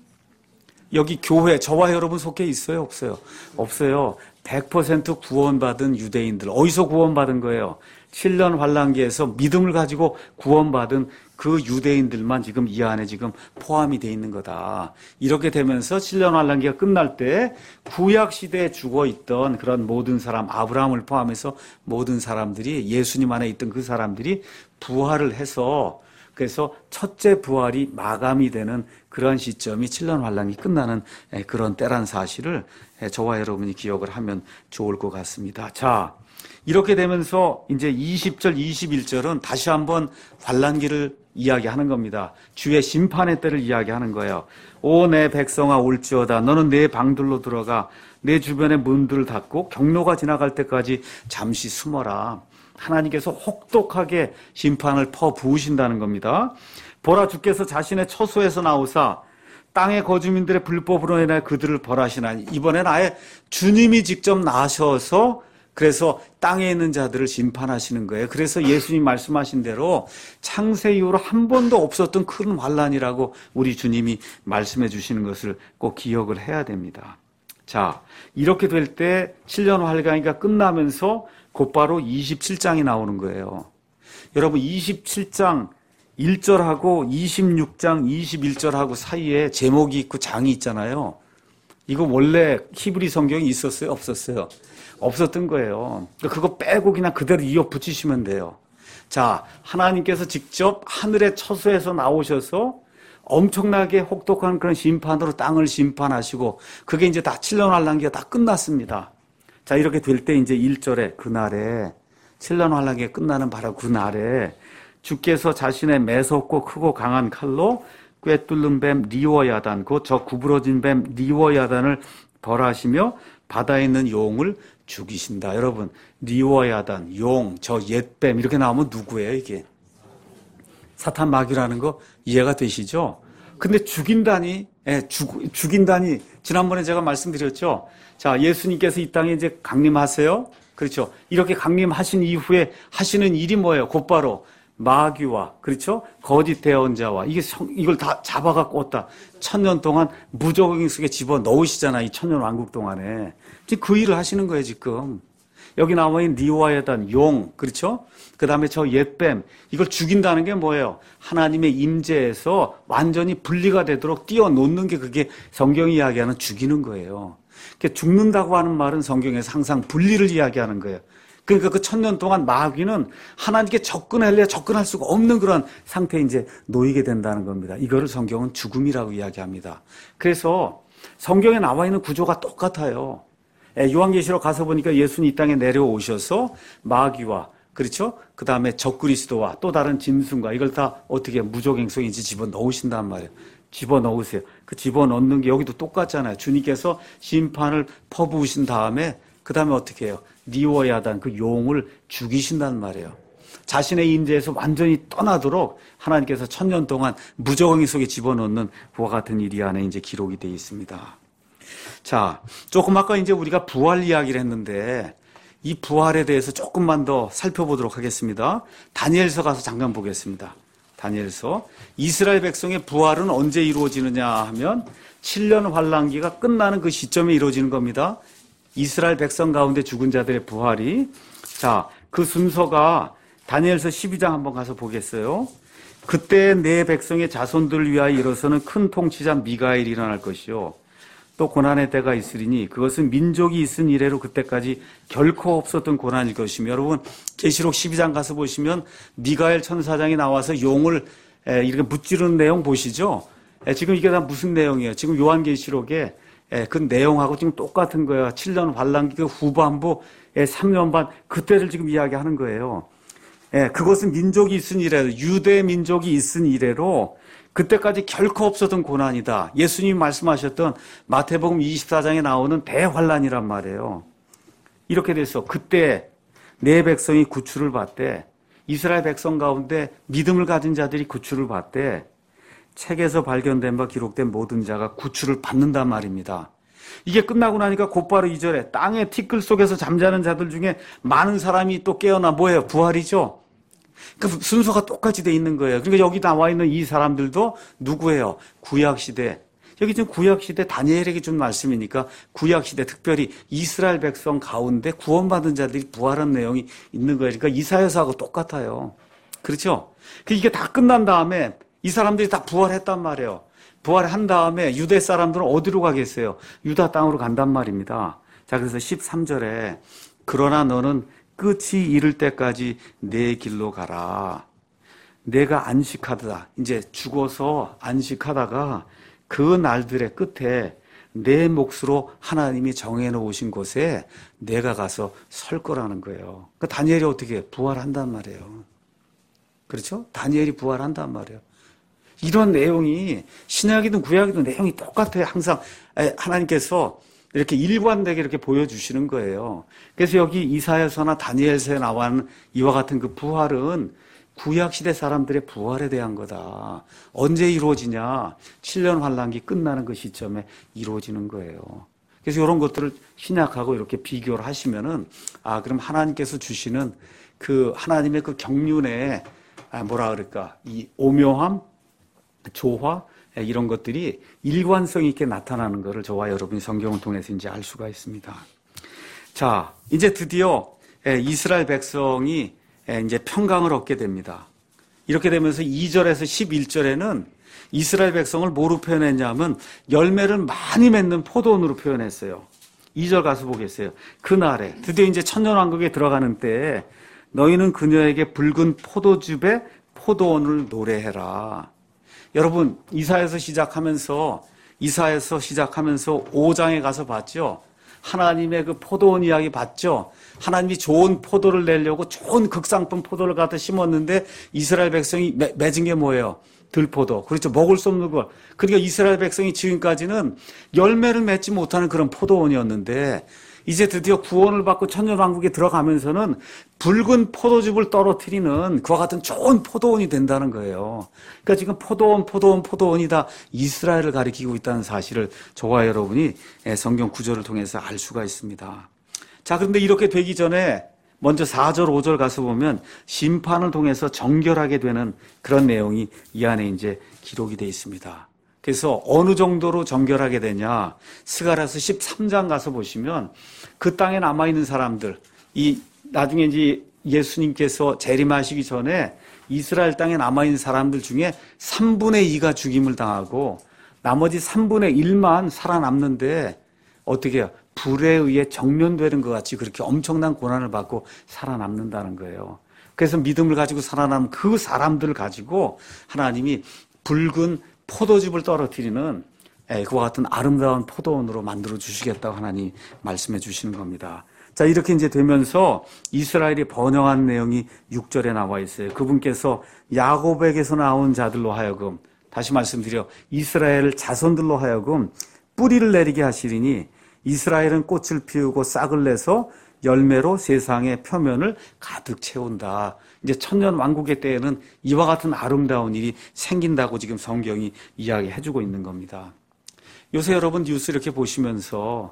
여기 교회, 저와 여러분 속해 있어요? 없어요? 없어요. 백 퍼센트 구원받은 유대인들. 어디서 구원받은 거예요? 칠 년 환란기에서 믿음을 가지고 구원받은 그 유대인들만 지금 이 안에 지금 포함이 되어 있는 거다. 이렇게 되면서 칠 년 환란기가 끝날 때 구약 시대에 죽어 있던 그런 모든 사람, 아브라함을 포함해서 모든 사람들이 예수님 안에 있던 그 사람들이 부활을 해서 그래서 첫째 부활이 마감이 되는 그런 시점이 칠 년 환란이 끝나는 그런 때란 사실을 저와 여러분이 기억을 하면 좋을 것 같습니다. 자, 이렇게 되면서 이제 이십 절, 이십일 절은 다시 한번 환란기를 이야기하는 겁니다. 주의 심판의 때를 이야기하는 거예요. 오, 내 백성아 올지어다. 너는 내 방들로 들어가 내 주변의 문들을 닫고 경로가 지나갈 때까지 잠시 숨어라. 하나님께서 혹독하게 심판을 퍼부으신다는 겁니다. 보라 주께서 자신의 처소에서 나오사 땅의 거주민들의 불법으로 인해 그들을 벌하시나니 이번엔 아예 주님이 직접 나셔서 그래서 땅에 있는 자들을 심판하시는 거예요. 그래서 예수님 말씀하신 대로 창세 이후로 한 번도 없었던 큰 환란이라고 우리 주님이 말씀해 주시는 것을 꼭 기억을 해야 됩니다. 자, 이렇게 될 때 칠 년 환란기가 끝나면서 곧바로 이십칠 장이 나오는 거예요. 여러분 이십칠 장 일 절하고 이십육 장 이십일 절하고 사이에 제목이 있고 장이 있잖아요. 이거 원래 히브리 성경이 있었어요? 없었어요? 없었던 거예요. 그거 빼고 그냥 그대로 이어 붙이시면 돼요. 자, 하나님께서 직접 하늘의 처소에서 나오셔서 엄청나게 혹독한 그런 심판으로 땅을 심판하시고 그게 이제 다 칠 년 환란기가 다 끝났습니다. 자, 이렇게 될 때 이제 일 절에 그날에 칠 년 환란기가 끝나는 바로 그날에 주께서 자신의 매섭고 크고 강한 칼로 꿰뚫는 뱀 리워야단 곧 저 구부러진 뱀 리워야단을 벌하시며 바다에 있는 용을 죽이신다. 여러분 리워야단, 용, 저 옛뱀 이렇게 나오면 누구예요 이게? 사탄 마귀라는 거 이해가 되시죠? 근데 죽인다니, 예, 죽, 죽인다니 지난번에 제가 말씀드렸죠. 자, 예수님께서 이 땅에 이제 강림하세요. 그렇죠. 이렇게 강림하신 이후에 하시는 일이 뭐예요? 곧바로 마귀와, 그렇죠? 거짓 대언자와, 이게 성, 이걸 다 잡아갖고 왔다. 천년 동안 무적행 속에 집어 넣으시잖아, 이 천년 왕국 동안에. 지금 그 일을 하시는 거예요, 지금. 여기 나와 있는 리와야단, 용, 그렇죠? 그 다음에 저 옛뱀, 이걸 죽인다는 게 뭐예요? 하나님의 임재에서 완전히 분리가 되도록 띄워놓는 게 그게 성경이 이야기하는 죽이는 거예요. 죽는다고 하는 말은 성경에서 항상 분리를 이야기하는 거예요. 그러니까 그 천년 동안 마귀는 하나님께 접근하려 접근할 수가 없는 그런 상태에 이제 놓이게 된다는 겁니다. 이거를 성경은 죽음이라고 이야기합니다. 그래서 성경에 나와 있는 구조가 똑같아요. 요한계시록 가서 보니까 예수님 이 땅에 내려오셔서 마귀와 그렇죠? 그 다음에 적그리스도와 또 다른 짐승과 이걸 다 어떻게 무적행성인지 집어넣으신단 말이에요. 집어넣으세요. 그 집어넣는 게 여기도 똑같잖아요. 주님께서 심판을 퍼부으신 다음에 그 다음에 어떻게 해요? 리워야단 그 용을 죽이신단 말이에요. 자신의 임재에서 완전히 떠나도록 하나님께서 천년 동안 무적행 속에 집어넣는 그와 같은 일이 안에 이제 기록이 되어 있습니다. 자, 조금 아까 이제 우리가 부활 이야기를 했는데 이 부활에 대해서 조금만 더 살펴보도록 하겠습니다. 다니엘서 가서 잠깐 보겠습니다. 다니엘서. 이스라엘 백성의 부활은 언제 이루어지느냐 하면 칠 년 환란기가 끝나는 그 시점에 이루어지는 겁니다. 이스라엘 백성 가운데 죽은 자들의 부활이. 자, 그 순서가 다니엘서 십이 장 한번 가서 보겠어요. 그때 내 백성의 자손들을 위하여 일어서는 큰 통치자 미가엘이 일어날 것이요. 또 고난의 때가 있으리니 그것은 민족이 있은 이래로 그때까지 결코 없었던 고난일 것이며, 여러분 계시록 십이 장 가서 보시면 미가엘 천사장이 나와서 용을 이렇게 무찌르는 내용 보시죠. 지금 이게 다 무슨 내용이에요? 지금 요한계시록에 그 내용하고 지금 똑같은 거예요. 칠 년 환란기 그 후반부 삼 년 반 그때를 지금 이야기하는 거예요. 그것은 민족이 있은 이래로, 유대 민족이 있은 이래로 그때까지 결코 없었던 고난이다. 예수님이 말씀하셨던 마태복음 이십사 장에 나오는 대환란이란 말이에요. 이렇게 돼서 그때 내 백성이 구출을 받되, 이스라엘 백성 가운데 믿음을 가진 자들이 구출을 받되 책에서 발견된 바 기록된 모든 자가 구출을 받는단 말입니다. 이게 끝나고 나니까 곧바로 이 절에 땅의 티끌 속에서 잠자는 자들 중에 많은 사람이 또 깨어나 뭐예요? 부활이죠. 그 순서가 똑같이 돼 있는 거예요. 그러니까 여기 나와 있는 이 사람들도 누구예요? 구약시대. 여기 지금 구약시대 다니엘에게 준 말씀이니까 구약시대, 특별히 이스라엘 백성 가운데 구원받은 자들이 부활한 내용이 있는 거예요. 그러니까 이사야서하고 똑같아요. 그렇죠? 이게 다 끝난 다음에 이 사람들이 다 부활했단 말이에요. 부활한 다음에 유대 사람들은 어디로 가겠어요? 유다 땅으로 간단 말입니다. 자, 그래서 십삼 절에 그러나 너는 끝이 이를 때까지 내 길로 가라. 내가 안식하다. 이제 죽어서 안식하다가 그 날들의 끝에 내 몫으로 하나님이 정해놓으신 곳에 내가 가서 설 거라는 거예요. 그러니까 다니엘이 어떻게 부활한단 말이에요. 그렇죠? 다니엘이 부활한단 말이에요. 이런 내용이 신약이든 구약이든 내용이 똑같아요. 항상 하나님께서 이렇게 일관되게 이렇게 보여주시는 거예요. 그래서 여기 이사야서나 다니엘서에 나와는 이와 같은 그 부활은 구약시대 사람들의 부활에 대한 거다. 언제 이루어지냐? 칠 년 환란기 끝나는 그 시점에 이루어지는 거예요. 그래서 이런 것들을 신약하고 이렇게 비교를 하시면은, 아, 그럼 하나님께서 주시는 그 하나님의 그 경륜의, 아, 뭐라 그럴까, 이 오묘함, 조화, 이런 것들이 일관성 있게 나타나는 것을 저와 여러분이 성경을 통해서 이제 알 수가 있습니다. 자, 이제 드디어 이스라엘 백성이 이제 평강을 얻게 됩니다. 이렇게 되면서 이 절에서 십일 절에는 이스라엘 백성을 뭐로 표현했냐면 열매를 많이 맺는 포도원으로 표현했어요. 이 절 가서 보겠어요. 그날에 드디어 이제 천년왕국에 들어가는 때에 너희는 그녀에게 붉은 포도즙에 포도원을 노래해라. 여러분, 이사야서 시작하면서 이사야서 시작하면서 오 장에 가서 봤죠. 하나님의 그 포도원 이야기 봤죠. 하나님이 좋은 포도를 내려고 좋은 극상품 포도를 갖다 심었는데 이스라엘 백성이 매, 맺은 게 뭐예요? 들포도. 그렇죠. 먹을 수 없는 걸. 그러니까 이스라엘 백성이 지금까지는 열매를 맺지 못하는 그런 포도원이었는데 이제 드디어 구원을 받고 천년왕국에 들어가면서는 붉은 포도즙을 떨어뜨리는 그와 같은 좋은 포도원이 된다는 거예요. 그러니까 지금 포도원, 포도원, 포도원이다 이스라엘을 가리키고 있다는 사실을 저와 여러분이 성경 구절을 통해서 알 수가 있습니다. 자, 그런데 이렇게 되기 전에 먼저 사 절, 오 절 가서 보면 심판을 통해서 정결하게 되는 그런 내용이 이 안에 이제 기록이 되어 있습니다. 그래서 어느 정도로 정결하게 되냐? 스가랴서 십삼 장 가서 보시면 그 땅에 남아있는 사람들, 이 나중에 이제 예수님께서 재림하시기 전에 이스라엘 땅에 남아있는 사람들 중에 삼분의 이가 죽임을 당하고 나머지 삼분의 일만 살아남는데 어떻게 해요? 불에 의해 정면되는 것 같이 그렇게 엄청난 고난을 받고 살아남는다는 거예요. 그래서 믿음을 가지고 살아남은 그 사람들을 가지고 하나님이 붉은 포도즙을 떨어뜨리는 그와 같은 아름다운 포도원으로 만들어 주시겠다고 하나님 말씀해 주시는 겁니다. 자, 이렇게 이제 되면서 이스라엘이 번영한 내용이 육 절에 나와 있어요. 그분께서 야곱에게서 나온 자들로 하여금, 다시 말씀드려 이스라엘 자손들로 하여금 뿌리를 내리게 하시리니 이스라엘은 꽃을 피우고 싹을 내서 열매로 세상의 표면을 가득 채운다. 이제 천년 왕국의 때에는 이와 같은 아름다운 일이 생긴다고 지금 성경이 이야기해주고 있는 겁니다. 요새 여러분 뉴스 이렇게 보시면서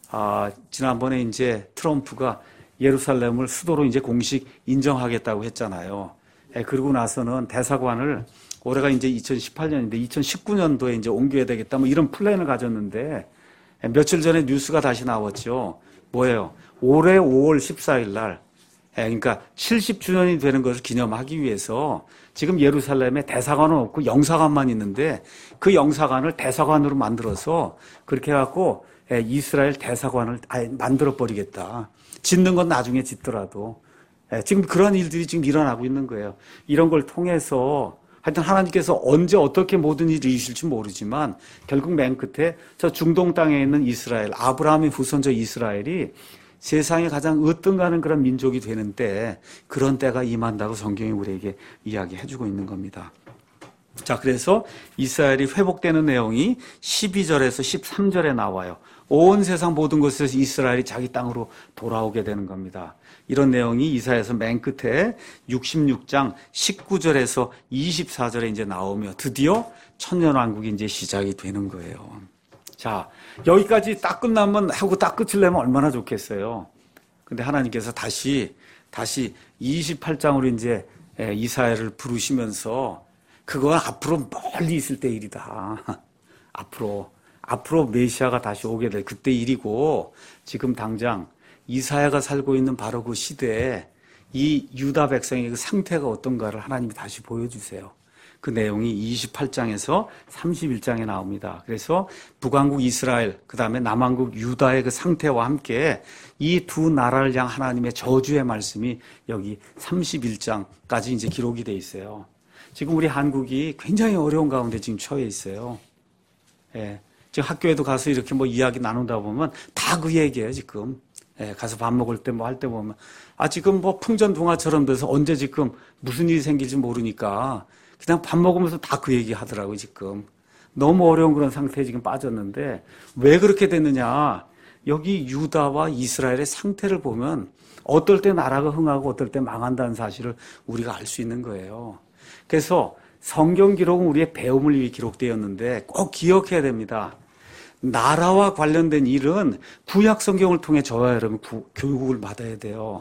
아, 지난번에 이제 트럼프가 예루살렘을 수도로 이제 공식 인정하겠다고 했잖아요. 예, 그러고 나서는 대사관을 올해가 이제 이천십팔 년인데 이천십구 년도에 이제 옮겨야 되겠다 뭐 이런 플랜을 가졌는데 예, 며칠 전에 뉴스가 다시 나왔죠. 뭐예요? 올해 오월 십사일 날 예, 그러니까 칠십 주년이 되는 것을 기념하기 위해서 지금 예루살렘에 대사관은 없고 영사관만 있는데 그 영사관을 대사관으로 만들어서 그렇게 해갖고 예, 이스라엘 대사관을 아예 만들어버리겠다. 짓는 건 나중에 짓더라도. 예, 지금 그런 일들이 지금 일어나고 있는 거예요. 이런 걸 통해서 하여튼 하나님께서 언제 어떻게 모든 일이 이루실지 모르지만 결국 맨 끝에 저 중동 땅에 있는 이스라엘, 아브라함의 후손자 이스라엘이 세상에 가장 으뜸가는 그런 민족이 되는 때, 그런 때가 임한다고 성경이 우리에게 이야기해주고 있는 겁니다. 자, 그래서 이스라엘이 회복되는 내용이 십이 절에서 십삼 절에 나와요. 온 세상 모든 곳에서 이스라엘이 자기 땅으로 돌아오게 되는 겁니다. 이런 내용이 이사야서 맨 끝에 육십육 장 십구 절에서 이십사 절에 이제 나오며 드디어 천년왕국이 이제 시작이 되는 거예요. 자, 여기까지 딱 끝나면 하고 딱 끝을 내면 얼마나 좋겠어요. 근데 하나님께서 다시, 다시 이십팔 장으로 이제 이사야를 부르시면서 그건 앞으로 멀리 있을 때 일이다. 앞으로, 앞으로 메시아가 다시 오게 될 그때 일이고, 지금 당장 이사야가 살고 있는 바로 그 시대에 이 유다 백성의 그 상태가 어떤가를 하나님이 다시 보여주세요. 그 내용이 이십팔 장에서 삼십일 장에 나옵니다. 그래서 북왕국 이스라엘, 그 다음에 남왕국 유다의 그 상태와 함께 이 두 나라를 향한 하나님의 저주의 말씀이 여기 삼십일 장까지 이제 기록이 돼 있어요. 지금 우리 한국이 굉장히 어려운 가운데 지금 처해 있어요. 예. 지금 학교에도 가서 이렇게 뭐 이야기 나누다 보면 다 그 얘기예요, 지금. 예, 가서 밥 먹을 때 뭐 할 때 보면. 아, 지금 뭐 풍전등화처럼 돼서 언제 지금 무슨 일이 생길지 모르니까 그냥 밥 먹으면서 다 그 얘기 하더라고요, 지금. 너무 어려운 그런 상태에 지금 빠졌는데 왜 그렇게 됐느냐. 여기 유다와 이스라엘의 상태를 보면 어떨 때 나라가 흥하고 어떨 때 망한다는 사실을 우리가 알 수 있는 거예요. 그래서 성경 기록은 우리의 배움을 위해 기록되었는데 꼭 기억해야 됩니다. 나라와 관련된 일은 구약 성경을 통해 저와 여러분 구, 교육을 받아야 돼요.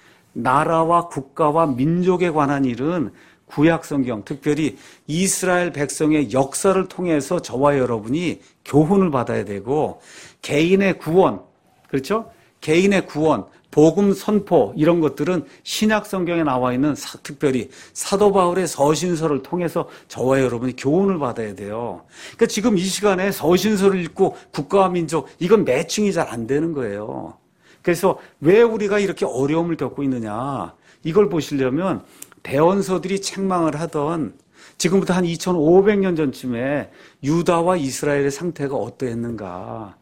나라와 국가와 민족에 관한 일은 구약 성경, 특별히 이스라엘 백성의 역사를 통해서 저와 여러분이 교훈을 받아야 되고, 개인의 구원, 그렇죠? 개인의 구원, 복음 선포 이런 것들은 신약 성경에 나와 있는 사, 특별히 사도 바울의 서신서를 통해서 저와 여러분이 교훈을 받아야 돼요. 그러니까 지금 이 시간에 서신서를 읽고 국가와 민족 이건 매칭이 잘 안 되는 거예요. 그래서 왜 우리가 이렇게 어려움을 겪고 있느냐, 이걸 보시려면 대원서들이 책망을 하던 지금부터 한 이천오백 년 전쯤에 유다와 이스라엘의 상태가 어떠했는가,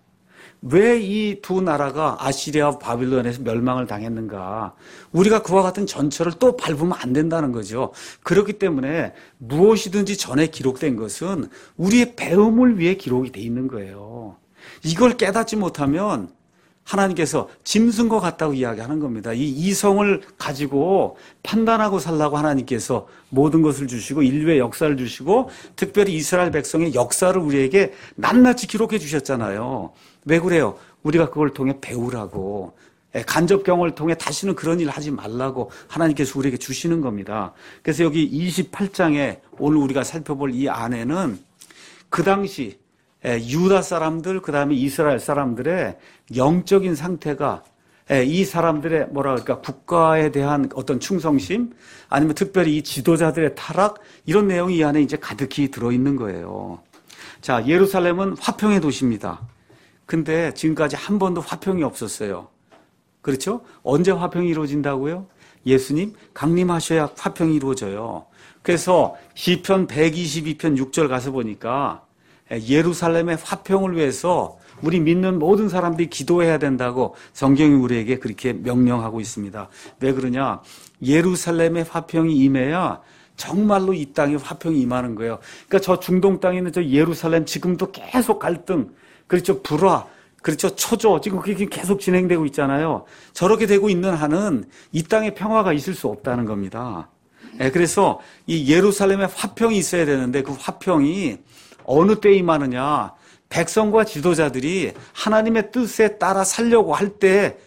왜 이 두 나라가 아시리아와 바빌론에서 멸망을 당했는가, 우리가 그와 같은 전철을 또 밟으면 안 된다는 거죠. 그렇기 때문에 무엇이든지 전에 기록된 것은 우리의 배움을 위해 기록이 돼 있는 거예요. 이걸 깨닫지 못하면 하나님께서 짐승과 같다고 이야기하는 겁니다. 이 이성을 가지고 판단하고 살라고 하나님께서 모든 것을 주시고 인류의 역사를 주시고 특별히 이스라엘 백성의 역사를 우리에게 낱낱이 기록해 주셨잖아요. 왜 그래요? 우리가 그걸 통해 배우라고, 간접경험을 통해 다시는 그런 일 하지 말라고 하나님께서 우리에게 주시는 겁니다. 그래서 여기 이십팔 장에 오늘 우리가 살펴볼 이 안에는 그 당시 유다 사람들, 그 다음에 이스라엘 사람들의 영적인 상태가, 이 사람들의 뭐라 그럴까, 국가에 대한 어떤 충성심, 아니면 특별히 이 지도자들의 타락, 이런 내용이 이 안에 이제 가득히 들어있는 거예요. 자, 예루살렘은 화평의 도시입니다. 근데 지금까지 한 번도 화평이 없었어요. 그렇죠? 언제 화평이 이루어진다고요? 예수님 강림하셔야 화평이 이루어져요. 그래서 시편 백이십이 편 육 절 가서 보니까 예루살렘의 화평을 위해서 우리 믿는 모든 사람들이 기도해야 된다고 성경이 우리에게 그렇게 명령하고 있습니다. 왜 그러냐? 예루살렘의 화평이 임해야 정말로 이 땅에 화평이 임하는 거예요. 그러니까 저 중동 땅에 있는 저 예루살렘 지금도 계속 갈등, 그렇죠? 불화, 그렇죠? 초조, 지금 그게 계속 진행되고 있잖아요. 저렇게 되고 있는 한은 이 땅에 평화가 있을 수 없다는 겁니다. 그래서 이 예루살렘에 화평이 있어야 되는데 그 화평이 어느 때 임하느냐, 백성과 지도자들이 하나님의 뜻에 따라 살려고 할 때,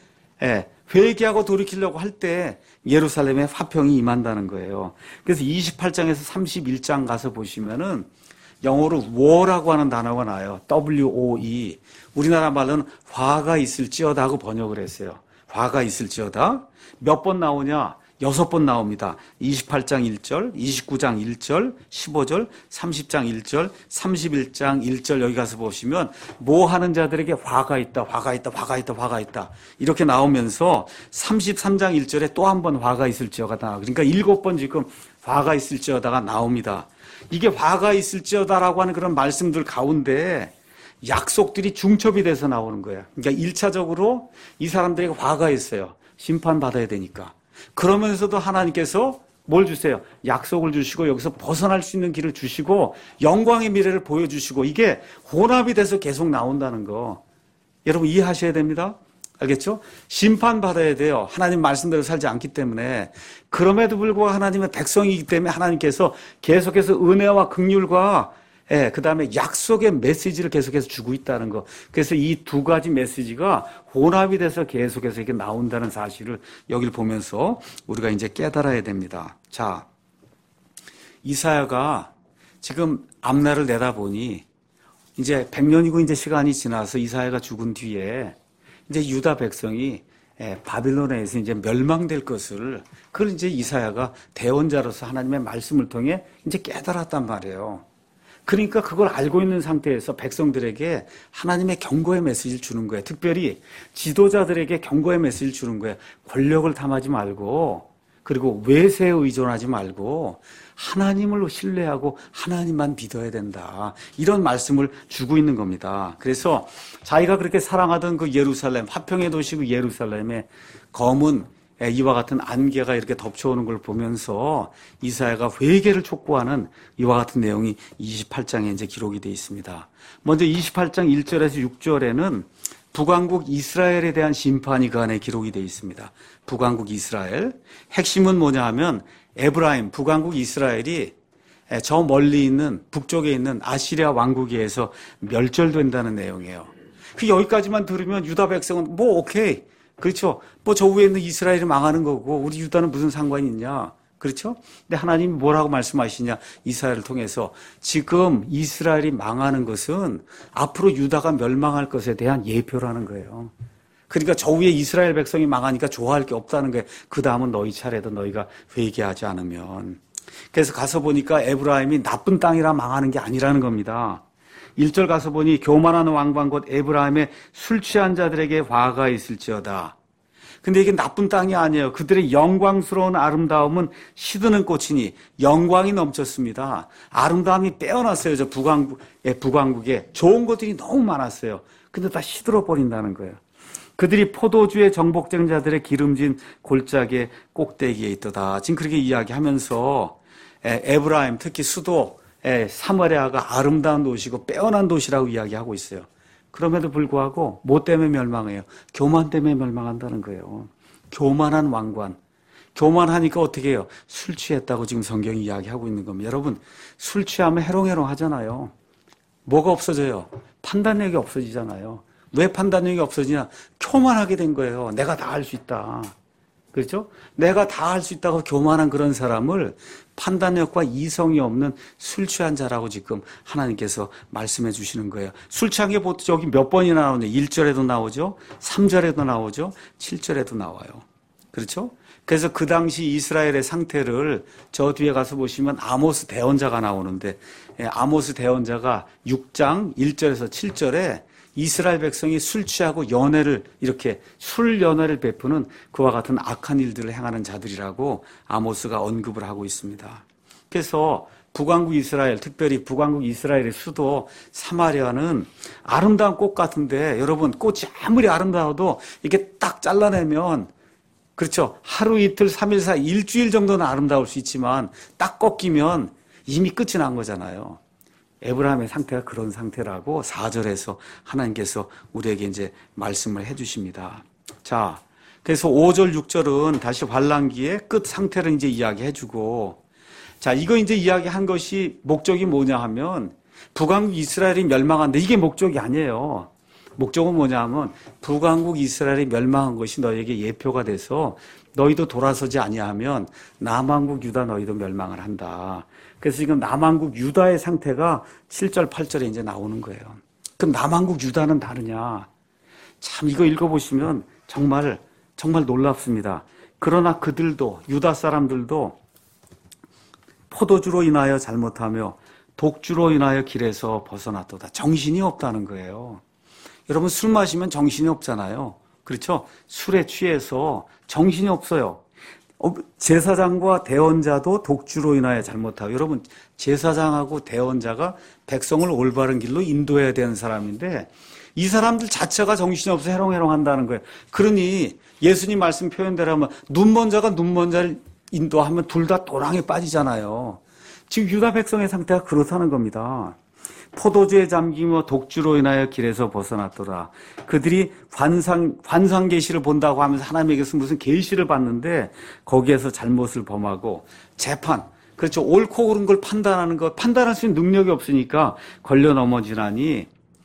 회개하고 돌이키려고 할 때 예루살렘에 화평이 임한다는 거예요. 그래서 이십팔 장에서 삼십일 장 가서 보시면은 영어로 war라고 하는 단어가 나와요. 더블유 오 이. 우리나라 말로는 화가 있을지어다 하고 번역을 했어요. 화가 있을지어다. 몇 번 나오냐? 여섯 번 나옵니다. 이십팔 장 일 절, 이십구 장 일 절, 십오 절, 삼십 장 일 절, 삼십일 장 일 절 여기 가서 보시면 뭐 하는 자들에게 화가 있다, 화가 있다, 화가 있다, 화가 있다 이렇게 나오면서 삼십삼 장 일 절에 또 한 번 화가 있을지어다. 그러니까 일곱 번 지금 화가 있을지어다가 나옵니다. 이게 화가 있을지어다라고 하는 그런 말씀들 가운데 약속들이 중첩이 돼서 나오는 거예요. 그러니까 일 차적으로 이 사람들에게 화가 있어요. 심판받아야 되니까. 그러면서도 하나님께서 뭘 주세요? 약속을 주시고 여기서 벗어날 수 있는 길을 주시고 영광의 미래를 보여주시고 이게 혼합이 돼서 계속 나온다는 거. 여러분 이해하셔야 됩니다. 알겠죠? 심판받아야 돼요. 하나님 말씀대로 살지 않기 때문에. 그럼에도 불구하고 하나님의 백성이기 때문에 하나님께서 계속해서 은혜와 긍휼과 예, 그 다음에 약속의 메시지를 계속해서 주고 있다는 거. 그래서 이 두 가지 메시지가 혼합이 돼서 계속해서 이렇게 나온다는 사실을 여기를 보면서 우리가 이제 깨달아야 됩니다. 자, 이사야가 지금 앞날을 내다보니 이제 백 년이고 이제 시간이 지나서 이사야가 죽은 뒤에 이제 유다 백성이 예, 바빌론에서 이제 멸망될 것을 그걸 이제 이사야가 대언자로서 하나님의 말씀을 통해 이제 깨달았단 말이에요. 그러니까 그걸 알고 있는 상태에서 백성들에게 하나님의 경고의 메시지를 주는 거예요. 특별히 지도자들에게 경고의 메시지를 주는 거예요. 권력을 탐하지 말고 그리고 외세에 의존하지 말고 하나님을 신뢰하고 하나님만 믿어야 된다. 이런 말씀을 주고 있는 겁니다. 그래서 자기가 그렇게 사랑하던 그 예루살렘, 화평의 도시 그 예루살렘에 검은 이와 같은 안개가 이렇게 덮쳐오는 걸 보면서 이사야가 회개를 촉구하는 이와 같은 내용이 이십팔 장에 이제 기록이 되어 있습니다. 먼저 이십팔 장 일 절에서 육 절에는 북왕국 이스라엘에 대한 심판이 그 안에 기록이 되어 있습니다. 북왕국 이스라엘. 핵심은 뭐냐 하면 에브라임, 북왕국 이스라엘이 저 멀리 있는 북쪽에 있는 아시리아 왕국에 의해서 멸절된다는 내용이에요. 그 여기까지만 들으면 유다 백성은 뭐 오케이. 그렇죠. 뭐 저 위에 있는 이스라엘이 망하는 거고 우리 유다는 무슨 상관이 있냐. 그렇죠. 근데 하나님이 뭐라고 말씀하시냐. 이사야를 통해서 지금 이스라엘이 망하는 것은 앞으로 유다가 멸망할 것에 대한 예표라는 거예요. 그러니까 저 위에 이스라엘 백성이 망하니까 좋아할 게 없다는 거예요. 그 다음은 너희 차례도 너희가 회개하지 않으면. 그래서 가서 보니까 에브라임이 나쁜 땅이라 망하는 게 아니라는 겁니다. 일 절 가서 보니 교만한 왕방 곧 에브라임의 술 취한 자들에게 화가 있을지어다. 근데 이게 나쁜 땅이 아니에요. 그들의 영광스러운 아름다움은 시드는 꽃이니 영광이 넘쳤습니다. 아름다움이 빼어났어요. 저 북왕국, 예, 북왕국에 좋은 것들이 너무 많았어요. 근데 다 시들어 버린다는 거예요. 그들이 포도주의 정복된 자들의 기름진 골짜기의 꼭대기에 있도다. 지금 그렇게 이야기하면서 에브라임 특히 수도 예, 사마리아가 아름다운 도시고 빼어난 도시라고 이야기하고 있어요. 그럼에도 불구하고 뭐 때문에 멸망해요? 교만 때문에 멸망한다는 거예요. 교만한 왕관. 교만하니까 어떻게 해요? 술 취했다고 지금 성경이 이야기하고 있는 겁니다. 여러분, 술 취하면 해롱해롱 하잖아요. 뭐가 없어져요? 판단력이 없어지잖아요. 왜 판단력이 없어지냐? 교만하게 된 거예요. 내가 다 할 수 있다. 그렇죠? 내가 다 할 수 있다고 교만한 그런 사람을 판단력과 이성이 없는 술 취한 자라고 지금 하나님께서 말씀해 주시는 거예요. 술 취한 게 보통 여기 몇 번이나 나오냐? 일 절에도 나오죠. 삼 절에도 나오죠. 칠 절에도 나와요. 그렇죠? 그래서 그 당시 이스라엘의 상태를 저 뒤에 가서 보시면 아모스 대언자가 나오는데 아모스 대언자가 육 장 일 절에서 칠 절에 이스라엘 백성이 술 취하고 연회를 이렇게 술 연회를 베푸는 그와 같은 악한 일들을 행하는 자들이라고 아모스가 언급을 하고 있습니다. 그래서 북왕국 이스라엘, 특별히 북왕국 이스라엘의 수도 사마리아는 아름다운 꽃 같은데 여러분 꽃이 아무리 아름다워도 이게 딱 잘라내면 그렇죠. 하루 이틀 삼 일 사 일주일 정도는 아름다울 수 있지만 딱 꺾이면 이미 끝이 난 거잖아요. 에브라임의 상태가 그런 상태라고 사 절에서 하나님께서 우리에게 이제 말씀을 해 주십니다. 자, 그래서 오 절, 육 절은 다시 환란기의 끝 상태를 이제 이야기해 주고, 자, 이거 이제 이야기한 것이 목적이 뭐냐 하면, 북왕국 이스라엘이 멸망한데 이게 목적이 아니에요. 목적은 뭐냐 하면, 북왕국 이스라엘이 멸망한 것이 너에게 예표가 돼서 너희도 돌아서지 아니하면 남왕국 유다 너희도 멸망을 한다. 그래서 지금 남왕국 유다의 상태가 칠 절, 팔 절에 이제 나오는 거예요. 그럼 남왕국 유다는 다르냐? 참 이거 읽어보시면 정말 정말 놀랍습니다. 그러나 그들도, 유다 사람들도 포도주로 인하여 잘못하며 독주로 인하여 길에서 벗어났도다. 정신이 없다는 거예요. 여러분, 술 마시면 정신이 없잖아요. 그렇죠? 술에 취해서 정신이 없어요. 제사장과 대언자도 독주로 인하여 잘못하고, 여러분, 제사장하고 대언자가 백성을 올바른 길로 인도해야 되는 사람인데 이 사람들 자체가 정신이 없어 해롱해롱 한다는 거예요. 그러니 예수님 말씀 표현대로 하면 눈먼 자가 눈먼 자를 인도하면 둘 다 도랑에 빠지잖아요. 지금 유다 백성의 상태가 그렇다는 겁니다. 포도주에 잠기며 독주로 인하여 길에서 벗어났더라. 그들이 환상, 환상 계시를 본다고 하면서 하나님에게서 무슨 계시를 봤는데 거기에서 잘못을 범하고 재판, 그렇죠. 옳고 그른 걸 판단하는 것, 판단할 수 있는 능력이 없으니까 걸려 넘어지나니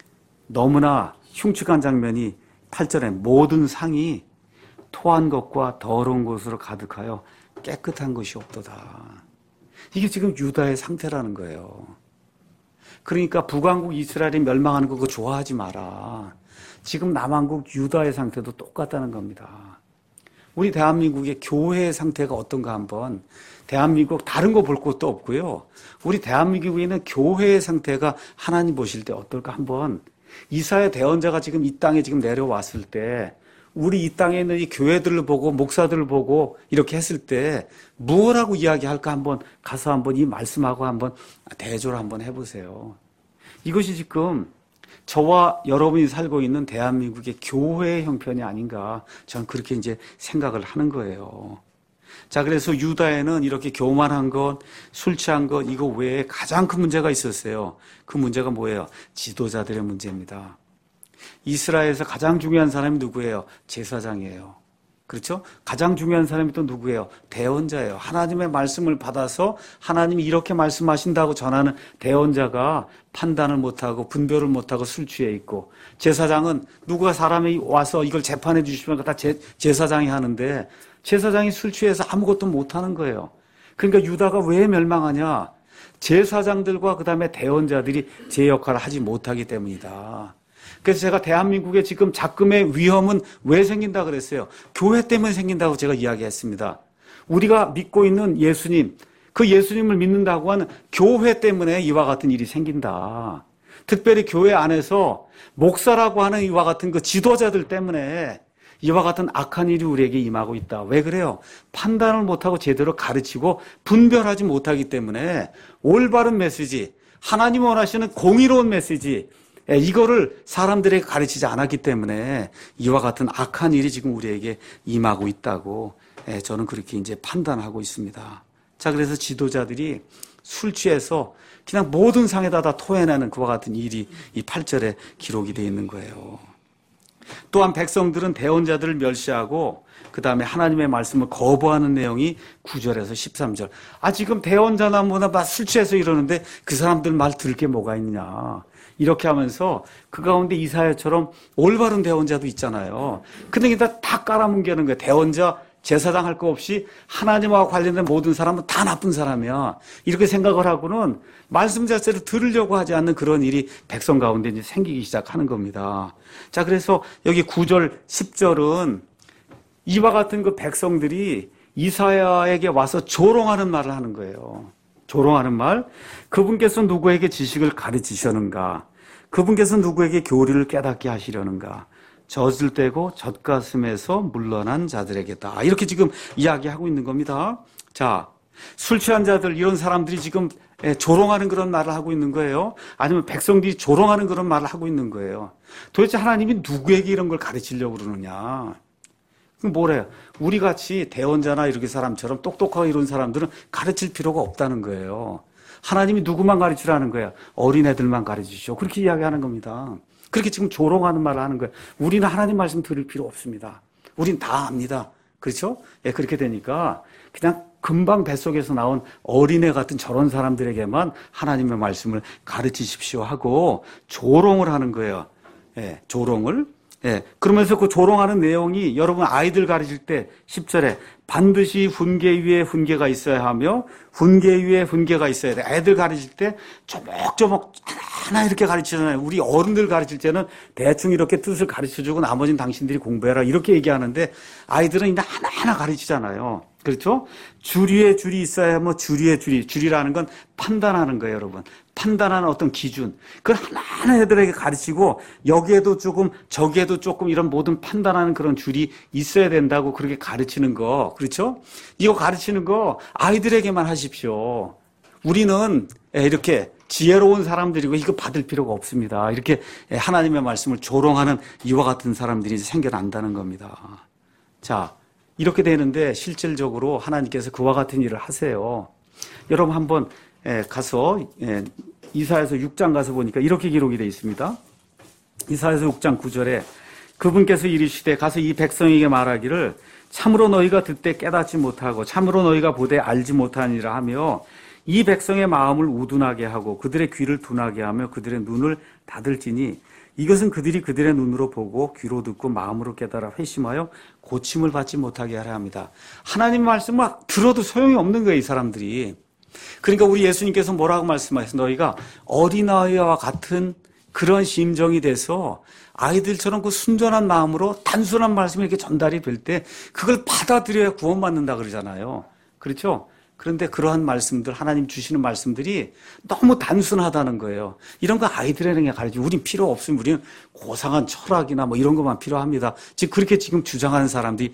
너무나 흉측한 장면이 팔 절에 모든 상이 토한 것과 더러운 것으로 가득하여 깨끗한 것이 없도다. 이게 지금 유다의 상태라는 거예요. 그러니까 북왕국 이스라엘이 멸망하는 거 그거 좋아하지 마라. 지금 남왕국 유다의 상태도 똑같다는 겁니다. 우리 대한민국의 교회의 상태가 어떤가 한번, 대한민국 다른 거 볼 것도 없고요. 우리 대한민국에 있는 교회의 상태가 하나님 보실 때 어떨까 한번, 이사야 대언자가 지금 이 땅에 지금 내려왔을 때 우리 이 땅에 있는 이 교회들을 보고 목사들을 보고 이렇게 했을 때 무엇라고 이야기할까 한번 가서 한번 이 말씀하고 한번 대조를 한번 해보세요. 이것이 지금 저와 여러분이 살고 있는 대한민국의 교회의 형편이 아닌가 저는 그렇게 이제 생각을 하는 거예요. 자, 그래서 유다에는 이렇게 교만한 것, 술 취한 것 이거 외에 가장 큰 문제가 있었어요. 그 문제가 뭐예요? 지도자들의 문제입니다. 이스라엘에서 가장 중요한 사람이 누구예요? 제사장이에요. 그렇죠? 가장 중요한 사람이 또 누구예요? 대언자예요. 하나님의 말씀을 받아서 하나님이 이렇게 말씀하신다고 전하는 대언자가 판단을 못하고 분별을 못하고 술 취해 있고, 제사장은 누가 사람이 와서 이걸 재판해 주시면 다 제, 제사장이 하는데 제사장이 술 취해서 아무것도 못하는 거예요. 그러니까 유다가 왜 멸망하냐? 제사장들과 그 다음에 대언자들이 제 역할을 하지 못하기 때문이다. 그래서 제가 대한민국에 지금 작금의 위험은 왜 생긴다 그랬어요? 교회 때문에 생긴다고 제가 이야기했습니다. 우리가 믿고 있는 예수님, 그 예수님을 믿는다고 하는 교회 때문에 이와 같은 일이 생긴다. 특별히 교회 안에서 목사라고 하는 이와 같은 그 지도자들 때문에 이와 같은 악한 일이 우리에게 임하고 있다. 왜 그래요? 판단을 못하고 제대로 가르치고 분별하지 못하기 때문에 올바른 메시지, 하나님 원하시는 공의로운 메시지, 이거를 사람들에게 가르치지 않았기 때문에 이와 같은 악한 일이 지금 우리에게 임하고 있다고 저는 그렇게 이제 판단하고 있습니다. 자, 그래서 지도자들이 술 취해서 그냥 모든 상에다 다 토해내는 그와 같은 일이 이 팔 절에 기록이 되어 있는 거예요. 또한 백성들은 대언자들을 멸시하고 그 다음에 하나님의 말씀을 거부하는 내용이 구 절에서 십삼 절. 아, 지금 대언자나 뭐나 막 술 취해서 이러는데 그 사람들 말 들을 게 뭐가 있냐. 이렇게 하면서 그 가운데 이사야처럼 올바른 대언자도 있잖아요. 근데 다, 다 깔아뭉개는 거예요. 대언자, 제사장 할 거 없이 하나님과 관련된 모든 사람은 다 나쁜 사람이야. 이렇게 생각을 하고는 말씀 자체를 들으려고 하지 않는 그런 일이 백성 가운데 이제 생기기 시작하는 겁니다. 자, 그래서 여기 구 절, 십 절은 이와 같은 그 백성들이 이사야에게 와서 조롱하는 말을 하는 거예요. 조롱하는 말. 그분께서 누구에게 지식을 가르치셨는가? 그분께서 누구에게 교리를 깨닫게 하시려는가? 젖을 떼고 젖가슴에서 물러난 자들에게다. 이렇게 지금 이야기하고 있는 겁니다. 자, 술 취한 자들, 이런 사람들이 지금 조롱하는 그런 말을 하고 있는 거예요. 아니면 백성들이 조롱하는 그런 말을 하고 있는 거예요. 도대체 하나님이 누구에게 이런 걸 가르치려고 그러느냐? 그럼 뭐래요? 우리 같이 대언자나 이렇게 사람처럼 똑똑하고 이런 사람들은 가르칠 필요가 없다는 거예요. 하나님이 누구만 가르치라는 거예요? 어린애들만 가르치시오. 그렇게 이야기하는 겁니다. 그렇게 지금 조롱하는 말을 하는 거예요. 우리는 하나님 말씀 들을 필요 없습니다. 우린 다 압니다. 그렇죠? 예, 그렇게 되니까 그냥 금방 뱃속에서 나온 어린애 같은 저런 사람들에게만 하나님의 말씀을 가르치십시오 하고 조롱을 하는 거예요. 예, 조롱을. 예, 그러면서 그 조롱하는 내용이 여러분 아이들 가르칠 때 십 절에 반드시 훈계 위에 훈계가 있어야 하며 훈계 위에 훈계가 있어야 돼. 애들 가르칠 때 조목조목 하나하나 이렇게 가르치잖아요. 우리 어른들 가르칠 때는 대충 이렇게 뜻을 가르쳐주고 나머지는 당신들이 공부해라 이렇게 얘기하는데 아이들은 이제 하나하나 가르치잖아요. 그렇죠? 주리에 줄이 있어야 뭐 주리에 줄이, 줄이라는 건 판단하는 거예요, 여러분. 판단하는 어떤 기준. 그걸 하나하나 애들에게 가르치고 여기에도 조금 저기에도 조금 이런 모든 판단하는 그런 줄이 있어야 된다고 그렇게 가르치는 거. 그렇죠? 이거 가르치는 거 아이들에게만 하십시오. 우리는 이렇게 지혜로운 사람들이고 이거 받을 필요가 없습니다. 이렇게 하나님의 말씀을 조롱하는 이와 같은 사람들이 생겨난다는 겁니다. 자, 이렇게 되는데 실질적으로 하나님께서 그와 같은 일을 하세요. 여러분 한번 가서 이사야서 육 장 가서 보니까 이렇게 기록이 되어 있습니다. 이사야서 육 장 구 절에 그분께서 이르시되 가서 이 백성에게 말하기를 참으로 너희가 듣되 깨닫지 못하고 참으로 너희가 보되 알지 못하니라 하며 이 백성의 마음을 우둔하게 하고 그들의 귀를 둔하게 하며 그들의 눈을 닫을지니 이것은 그들이 그들의 눈으로 보고 귀로 듣고 마음으로 깨달아 회심하여 고침을 받지 못하게 하려 합니다. 하나님 말씀 막 들어도 소용이 없는 거예요, 이 사람들이. 그러니까 우리 예수님께서 뭐라고 말씀하셨어요? 너희가 어린아이와 같은 그런 심정이 돼서 아이들처럼 그 순전한 마음으로 단순한 말씀이 이렇게 전달이 될 때 그걸 받아들여야 구원받는다 그러잖아요. 그렇죠? 그런데 그러한 말씀들, 하나님 주시는 말씀들이 너무 단순하다는 거예요. 이런 거 아이들에게 가르치고 우린 필요 없으면 우리는 고상한 철학이나 뭐 이런 것만 필요합니다. 지금 그렇게 지금 주장하는 사람들이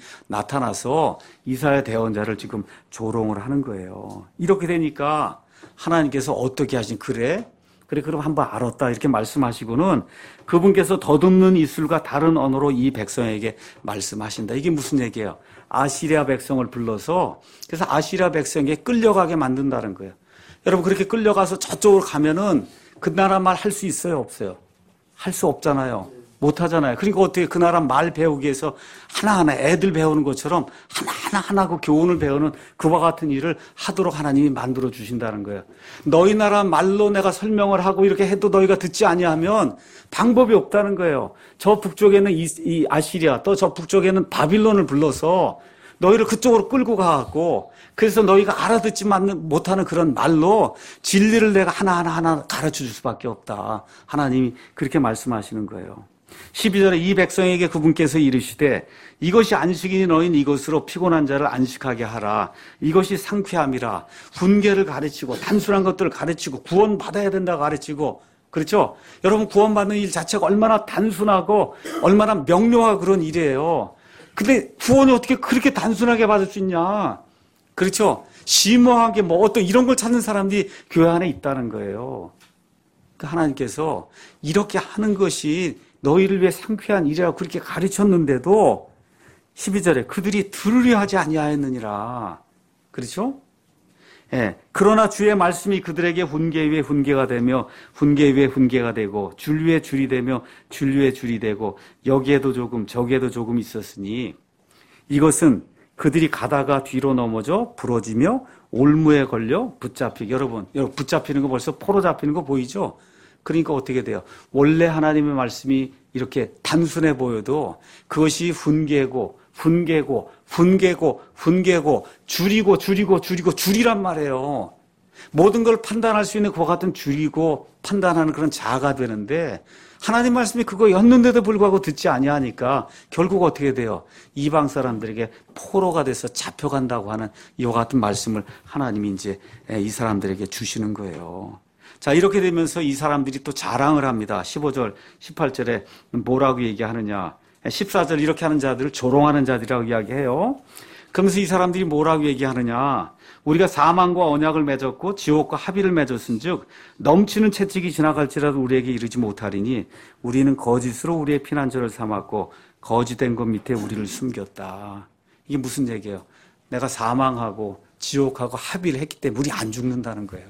나타나서 이사야 대언자를 지금 조롱을 하는 거예요. 이렇게 되니까 하나님께서 어떻게 하신 그래? 그래 그럼 한번 알았다 이렇게 말씀하시고는 그분께서 더듬는 입술과 다른 언어로 이 백성에게 말씀하신다. 이게 무슨 얘기예요? 아시리아 백성을 불러서 그래서 아시리아 백성에게 끌려가게 만든다는 거예요. 여러분 그렇게 끌려가서 저쪽으로 가면은 그 나라 말 할 수 있어요? 없어요? 할 수 없잖아요. 못 하잖아요. 그러니까 어떻게 그 나라 말 배우기 위해서 하나하나 애들 배우는 것처럼 하나하나 하나 그 교훈을 배우는 그와 같은 일을 하도록 하나님이 만들어 주신다는 거예요. 너희 나라 말로 내가 설명을 하고 이렇게 해도 너희가 듣지 아니하면 방법이 없다는 거예요. 저 북쪽에는 이, 이 아시리아 또 저 북쪽에는 바빌론을 불러서 너희를 그쪽으로 끌고 가고 그래서 너희가 알아듣지 못하는 그런 말로 진리를 내가 하나하나 하나 가르쳐 줄 수밖에 없다. 하나님이 그렇게 말씀하시는 거예요. 십이 절에 이 백성에게 그분께서 이르시되 이것이 안식이니 너희는 이것으로 피곤한 자를 안식하게 하라. 이것이 상쾌함이라. 훈계를 가르치고 단순한 것들을 가르치고 구원받아야 된다고 가르치고 그렇죠? 여러분 구원받는 일 자체가 얼마나 단순하고 얼마나 명료하고 그런 일이에요. 근데 구원이 어떻게 그렇게 단순하게 받을 수 있냐? 그렇죠? 심오하게 뭐 어떤 이런 걸 찾는 사람들이 교회 안에 있다는 거예요. 그러니까 하나님께서 이렇게 하는 것이 너희를 위해 상쾌한 일이라고 그렇게 가르쳤는데도 십이 절에 그들이 들으려 하지 아니하였느니라. 그렇죠? 예. 그러나 주의 말씀이 그들에게 훈계 위에 훈계가 되며 훈계 위에 훈계가 되고 줄 위에 줄이 되며 줄 위에 줄이 되고 여기에도 조금 저기에도 조금 있었으니 이것은 그들이 가다가 뒤로 넘어져 부러지며 올무에 걸려 붙잡히기. 여러분, 여러분 붙잡히는 거 벌써 포로 잡히는 거 보이죠? 그러니까 어떻게 돼요? 원래 하나님의 말씀이 이렇게 단순해 보여도 그것이 훈계고 훈계고 훈계고 훈계고 줄이고 줄이고 줄이고 줄이란 말이에요. 모든 걸 판단할 수 있는 그와 같은 줄이고 판단하는 그런 자아가 되는데 하나님 말씀이 그거였는데도 불구하고 듣지 아니하니까 결국 어떻게 돼요? 이방 사람들에게 포로가 돼서 잡혀간다고 하는 이와 같은 말씀을 하나님이 이제 이 사람들에게 주시는 거예요. 자, 이렇게 되면서 이 사람들이 또 자랑을 합니다. 십오 절, 십팔 절에 뭐라고 얘기하느냐. 십사 절 이렇게 하는 자들을 조롱하는 자들이라고 이야기해요. 그러면서 이 사람들이 뭐라고 얘기하느냐. 우리가 사망과 언약을 맺었고 지옥과 합의를 맺었은 즉 넘치는 채찍이 지나갈지라도 우리에게 이르지 못하리니 우리는 거짓으로 우리의 피난처를 삼았고 거짓된 것 밑에 우리를 숨겼다. 이게 무슨 얘기예요? 내가 사망하고 지옥하고 합의를 했기 때문에 우리 안 죽는다는 거예요.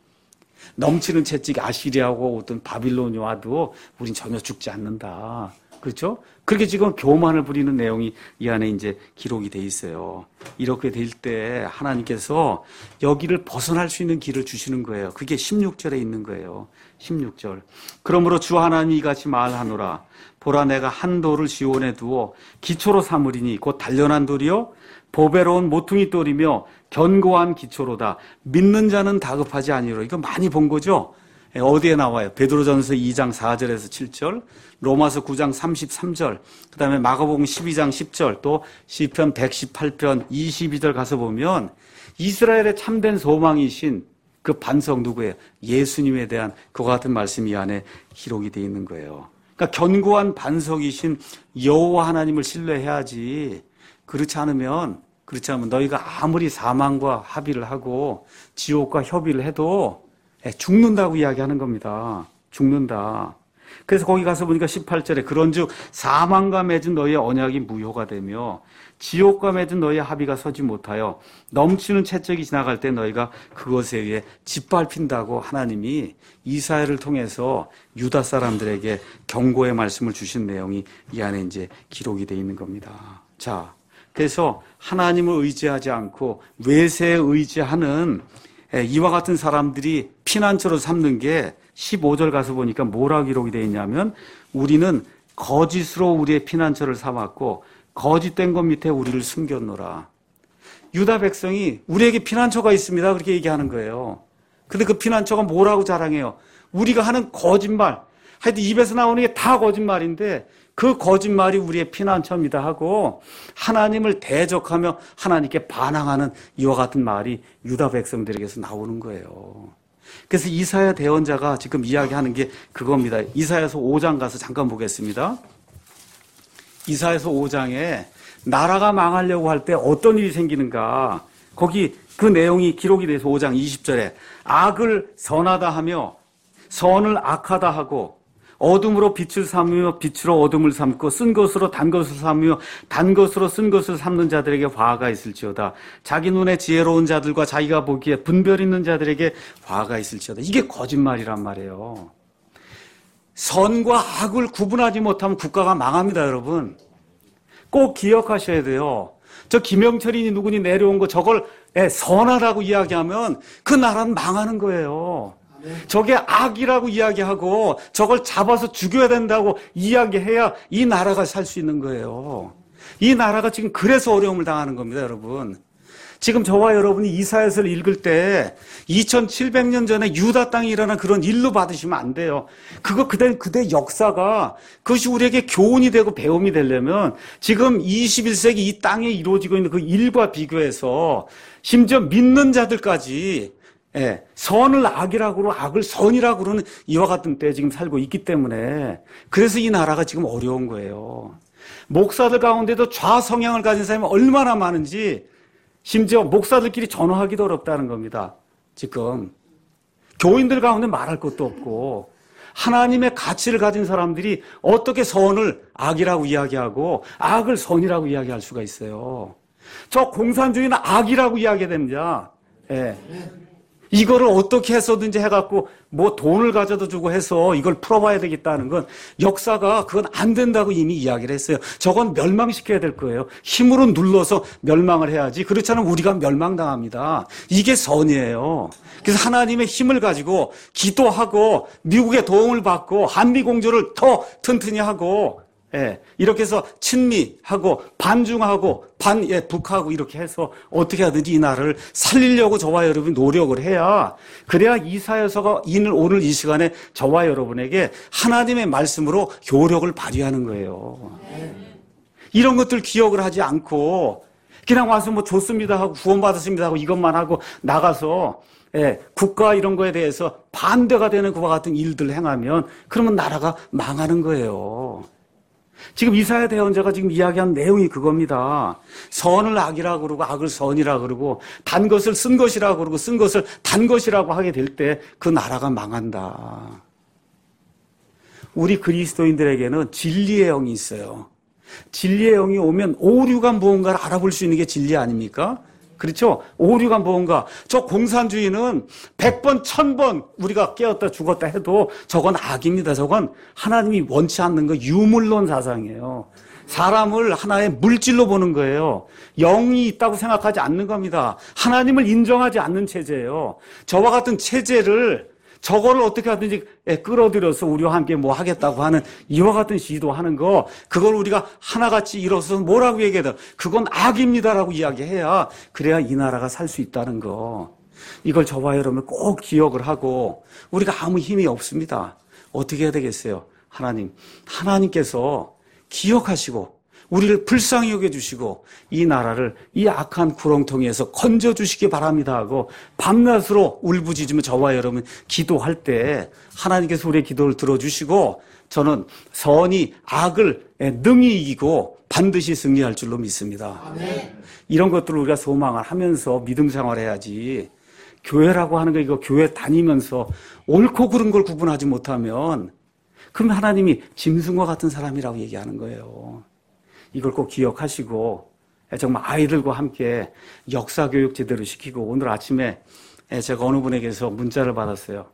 넘치는 채찍이 아시리아하고 어떤 바빌론이 와도 우린 전혀 죽지 않는다. 그렇죠? 그렇게 지금 교만을 부리는 내용이 이 안에 이제 기록이 돼 있어요. 이렇게 될 때 하나님께서 여기를 벗어날 수 있는 길을 주시는 거예요. 그게 십육 절에 있는 거예요. 십육 절. 그러므로 주 하나님이 이같이 말하노라. 보라 내가 한 돌을 시온에 두어 기초로 삼으리니 곧 단련한 돌이요 보배로운 모퉁이 돌이며 견고한 기초로다. 믿는 자는 다급하지 아니로. 이거 많이 본 거죠? 어디에 나와요? 베드로전서 이 장 사 절에서 칠 절, 로마서 구 장 삼십삼 절, 그 다음에 마가복음 십이 장 십 절, 또 시편 백십팔 편 이십이 절 가서 보면 이스라엘의 참된 소망이신 그 반석 누구예요? 예수님에 대한 그와 같은 말씀이 이 안에 기록이 되어 있는 거예요. 그러니까 견고한 반석이신 여호와 하나님을 신뢰해야지. 그렇지 않으면 그렇지 않으면 너희가 아무리 사망과 합의를 하고 지옥과 협의를 해도 죽는다고 이야기하는 겁니다. 죽는다. 그래서 거기 가서 보니까 십팔 절에 그런즉 사망과 맺은 너희의 언약이 무효가 되며 지옥과 맺은 너희의 합의가 서지 못하여 넘치는 채찍이 지나갈 때 너희가 그것에 의해 짓밟힌다고 하나님이 이사야를 통해서 유다 사람들에게 경고의 말씀을 주신 내용이 이 안에 이제 기록이 되어 있는 겁니다. 자, 그래서 하나님을 의지하지 않고 외세에 의지하는 이와 같은 사람들이 피난처로 삼는 게 십오 절 가서 보니까 뭐라고 기록이 되어 있냐면 우리는 거짓으로 우리의 피난처를 삼았고 거짓된 것 밑에 우리를 숨겼노라. 유다 백성이 우리에게 피난처가 있습니다. 그렇게 얘기하는 거예요. 근데 그 피난처가 뭐라고 자랑해요? 우리가 하는 거짓말. 하여튼 입에서 나오는 게 다 거짓말인데 그 거짓말이 우리의 피난처입니다 하고 하나님을 대적하며 하나님께 반항하는 이와 같은 말이 유다 백성들에게서 나오는 거예요. 그래서 이사야 대언자가 지금 이야기하는 게 그겁니다. 이사야서 오 장 가서 잠깐 보겠습니다. 이사야서 오 장에 나라가 망하려고 할 때 어떤 일이 생기는가. 거기 그 내용이 기록이 돼서 오 장 이십 절에 악을 선하다 하며 선을 악하다 하고 어둠으로 빛을 삼으며 빛으로 어둠을 삼고 쓴 것으로 단 것을 삼으며 단 것으로 쓴 것을 삼는 자들에게 화가 있을지어다. 자기 눈에 지혜로운 자들과 자기가 보기에 분별 있는 자들에게 화가 있을지어다. 이게 거짓말이란 말이에요. 선과 악을 구분하지 못하면 국가가 망합니다, 여러분. 꼭 기억하셔야 돼요. 저 김영철이니 누구니 내려온 거 저걸 선하다고 이야기하면 그 나라는 망하는 거예요. 저게 악이라고 이야기하고 저걸 잡아서 죽여야 된다고 이야기해야 이 나라가 살 수 있는 거예요. 이 나라가 지금 그래서 어려움을 당하는 겁니다, 여러분. 지금 저와 여러분이 이사야서를 읽을 때 이천칠백 년 전에 유다 땅에 일어난 그런 일로 받으시면 안 돼요. 그거 그대, 그대 역사가 그것이 우리에게 교훈이 되고 배움이 되려면 지금 이십일 세기 이 땅에 이루어지고 있는 그 일과 비교해서 심지어 믿는 자들까지 예, 선을 악이라고 그러고 악을 선이라고 그러는 이와 같은 때에 지금 살고 있기 때문에 그래서 이 나라가 지금 어려운 거예요. 목사들 가운데도 좌성향을 가진 사람이 얼마나 많은지 심지어 목사들끼리 전화하기도 어렵다는 겁니다. 지금 교인들 가운데 말할 것도 없고 하나님의 가치를 가진 사람들이 어떻게 선을 악이라고 이야기하고 악을 선이라고 이야기할 수가 있어요. 저 공산주의는 악이라고 이야기됩니다. 예. 이거를 어떻게 해서든지 해갖고 뭐 돈을 가져다 주고 해서 이걸 풀어봐야 되겠다는 건 역사가 그건 안 된다고 이미 이야기를 했어요. 저건 멸망시켜야 될 거예요. 힘으로 눌러서 멸망을 해야지. 그렇지 않으면 우리가 멸망당합니다. 이게 선이에요. 그래서 하나님의 힘을 가지고 기도하고 미국의 도움을 받고 한미공조를 더 튼튼히 하고 예, 이렇게 해서 친미하고 반중하고 반 예, 북하고 이렇게 해서 어떻게 하든지 이 나라를 살리려고 저와 여러분이 노력을 해야 그래야 이사야서가 오늘 이 시간에 저와 여러분에게 하나님의 말씀으로 효력을 발휘하는 거예요. 이런 것들 기억을 하지 않고 그냥 와서 뭐 좋습니다 하고 구원받았습니다 하고 이것만 하고 나가서 예, 국가 이런 거에 대해서 반대가 되는 그와 같은 일들을 행하면 그러면 나라가 망하는 거예요. 지금 이사야 대언자가 지금 이야기한 내용이 그겁니다. 선을 악이라고 그러고 악을 선이라고 그러고 단 것을 쓴 것이라고 그러고 쓴 것을 단 것이라고 하게 될 때 그 나라가 망한다. 우리 그리스도인들에게는 진리의 영이 있어요. 진리의 영이 오면 오류가 무언가를 알아볼 수 있는 게 진리 아닙니까? 그렇죠? 오류가 무언가. 저 공산주의는 백 번, 천 번 우리가 깨었다 죽었다 해도 저건 악입니다. 저건 하나님이 원치 않는 거 유물론 사상이에요. 사람을 하나의 물질로 보는 거예요. 영이 있다고 생각하지 않는 겁니다. 하나님을 인정하지 않는 체제예요. 저와 같은 체제를 저거를 어떻게 하든지 끌어들여서 우리와 함께 뭐 하겠다고 하는 이와 같은 시도하는 거, 그걸 우리가 하나같이 일어서서 뭐라고 얘기해야 돼? 그건 악입니다라고 이야기해야 그래야 이 나라가 살 수 있다는 거. 이걸 저와 여러분 꼭 기억을 하고 우리가 아무 힘이 없습니다. 어떻게 해야 되겠어요? 하나님, 하나님께서 기억하시고 우리를 불쌍히 여겨주시고 이 나라를 이 악한 구렁텅이에서 건져주시기 바랍니다 하고 밤낮으로 울부짖으며 저와 여러분 기도할 때 하나님께서 우리의 기도를 들어주시고 저는 선이 악을 능히 이기고 반드시 승리할 줄로 믿습니다. 아멘. 이런 것들을 우리가 소망을 하면서 믿음 생활해야지 교회라고 하는 거 이거 교회 다니면서 옳고 그른 걸 구분하지 못하면 그럼 하나님이 짐승과 같은 사람이라고 얘기하는 거예요. 이걸 꼭 기억하시고 정말 아이들과 함께 역사교육 제대로 시키고 오늘 아침에 제가 어느 분에게서 문자를 받았어요.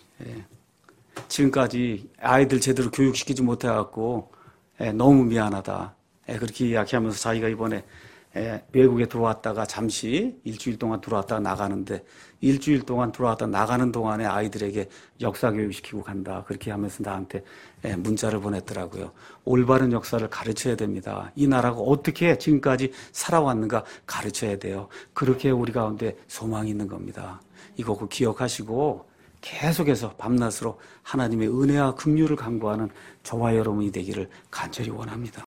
지금까지 아이들 제대로 교육시키지 못해갖고 너무 미안하다. 그렇게 이야기하면서 자기가 이번에 외국에 들어왔다가 잠시 일주일 동안 들어왔다가 나가는데 일주일 동안 들어왔다가 나가는 동안에 아이들에게 역사교육시키고 간다. 그렇게 하면서 나한테 문자를 보냈더라고요. 올바른 역사를 가르쳐야 됩니다. 이 나라가 어떻게 지금까지 살아왔는가 가르쳐야 돼요. 그렇게 우리 가운데 소망이 있는 겁니다. 이거 꼭 기억하시고 계속해서 밤낮으로 하나님의 은혜와 긍휼을 간구하는 저와 여러분이 되기를 간절히 원합니다.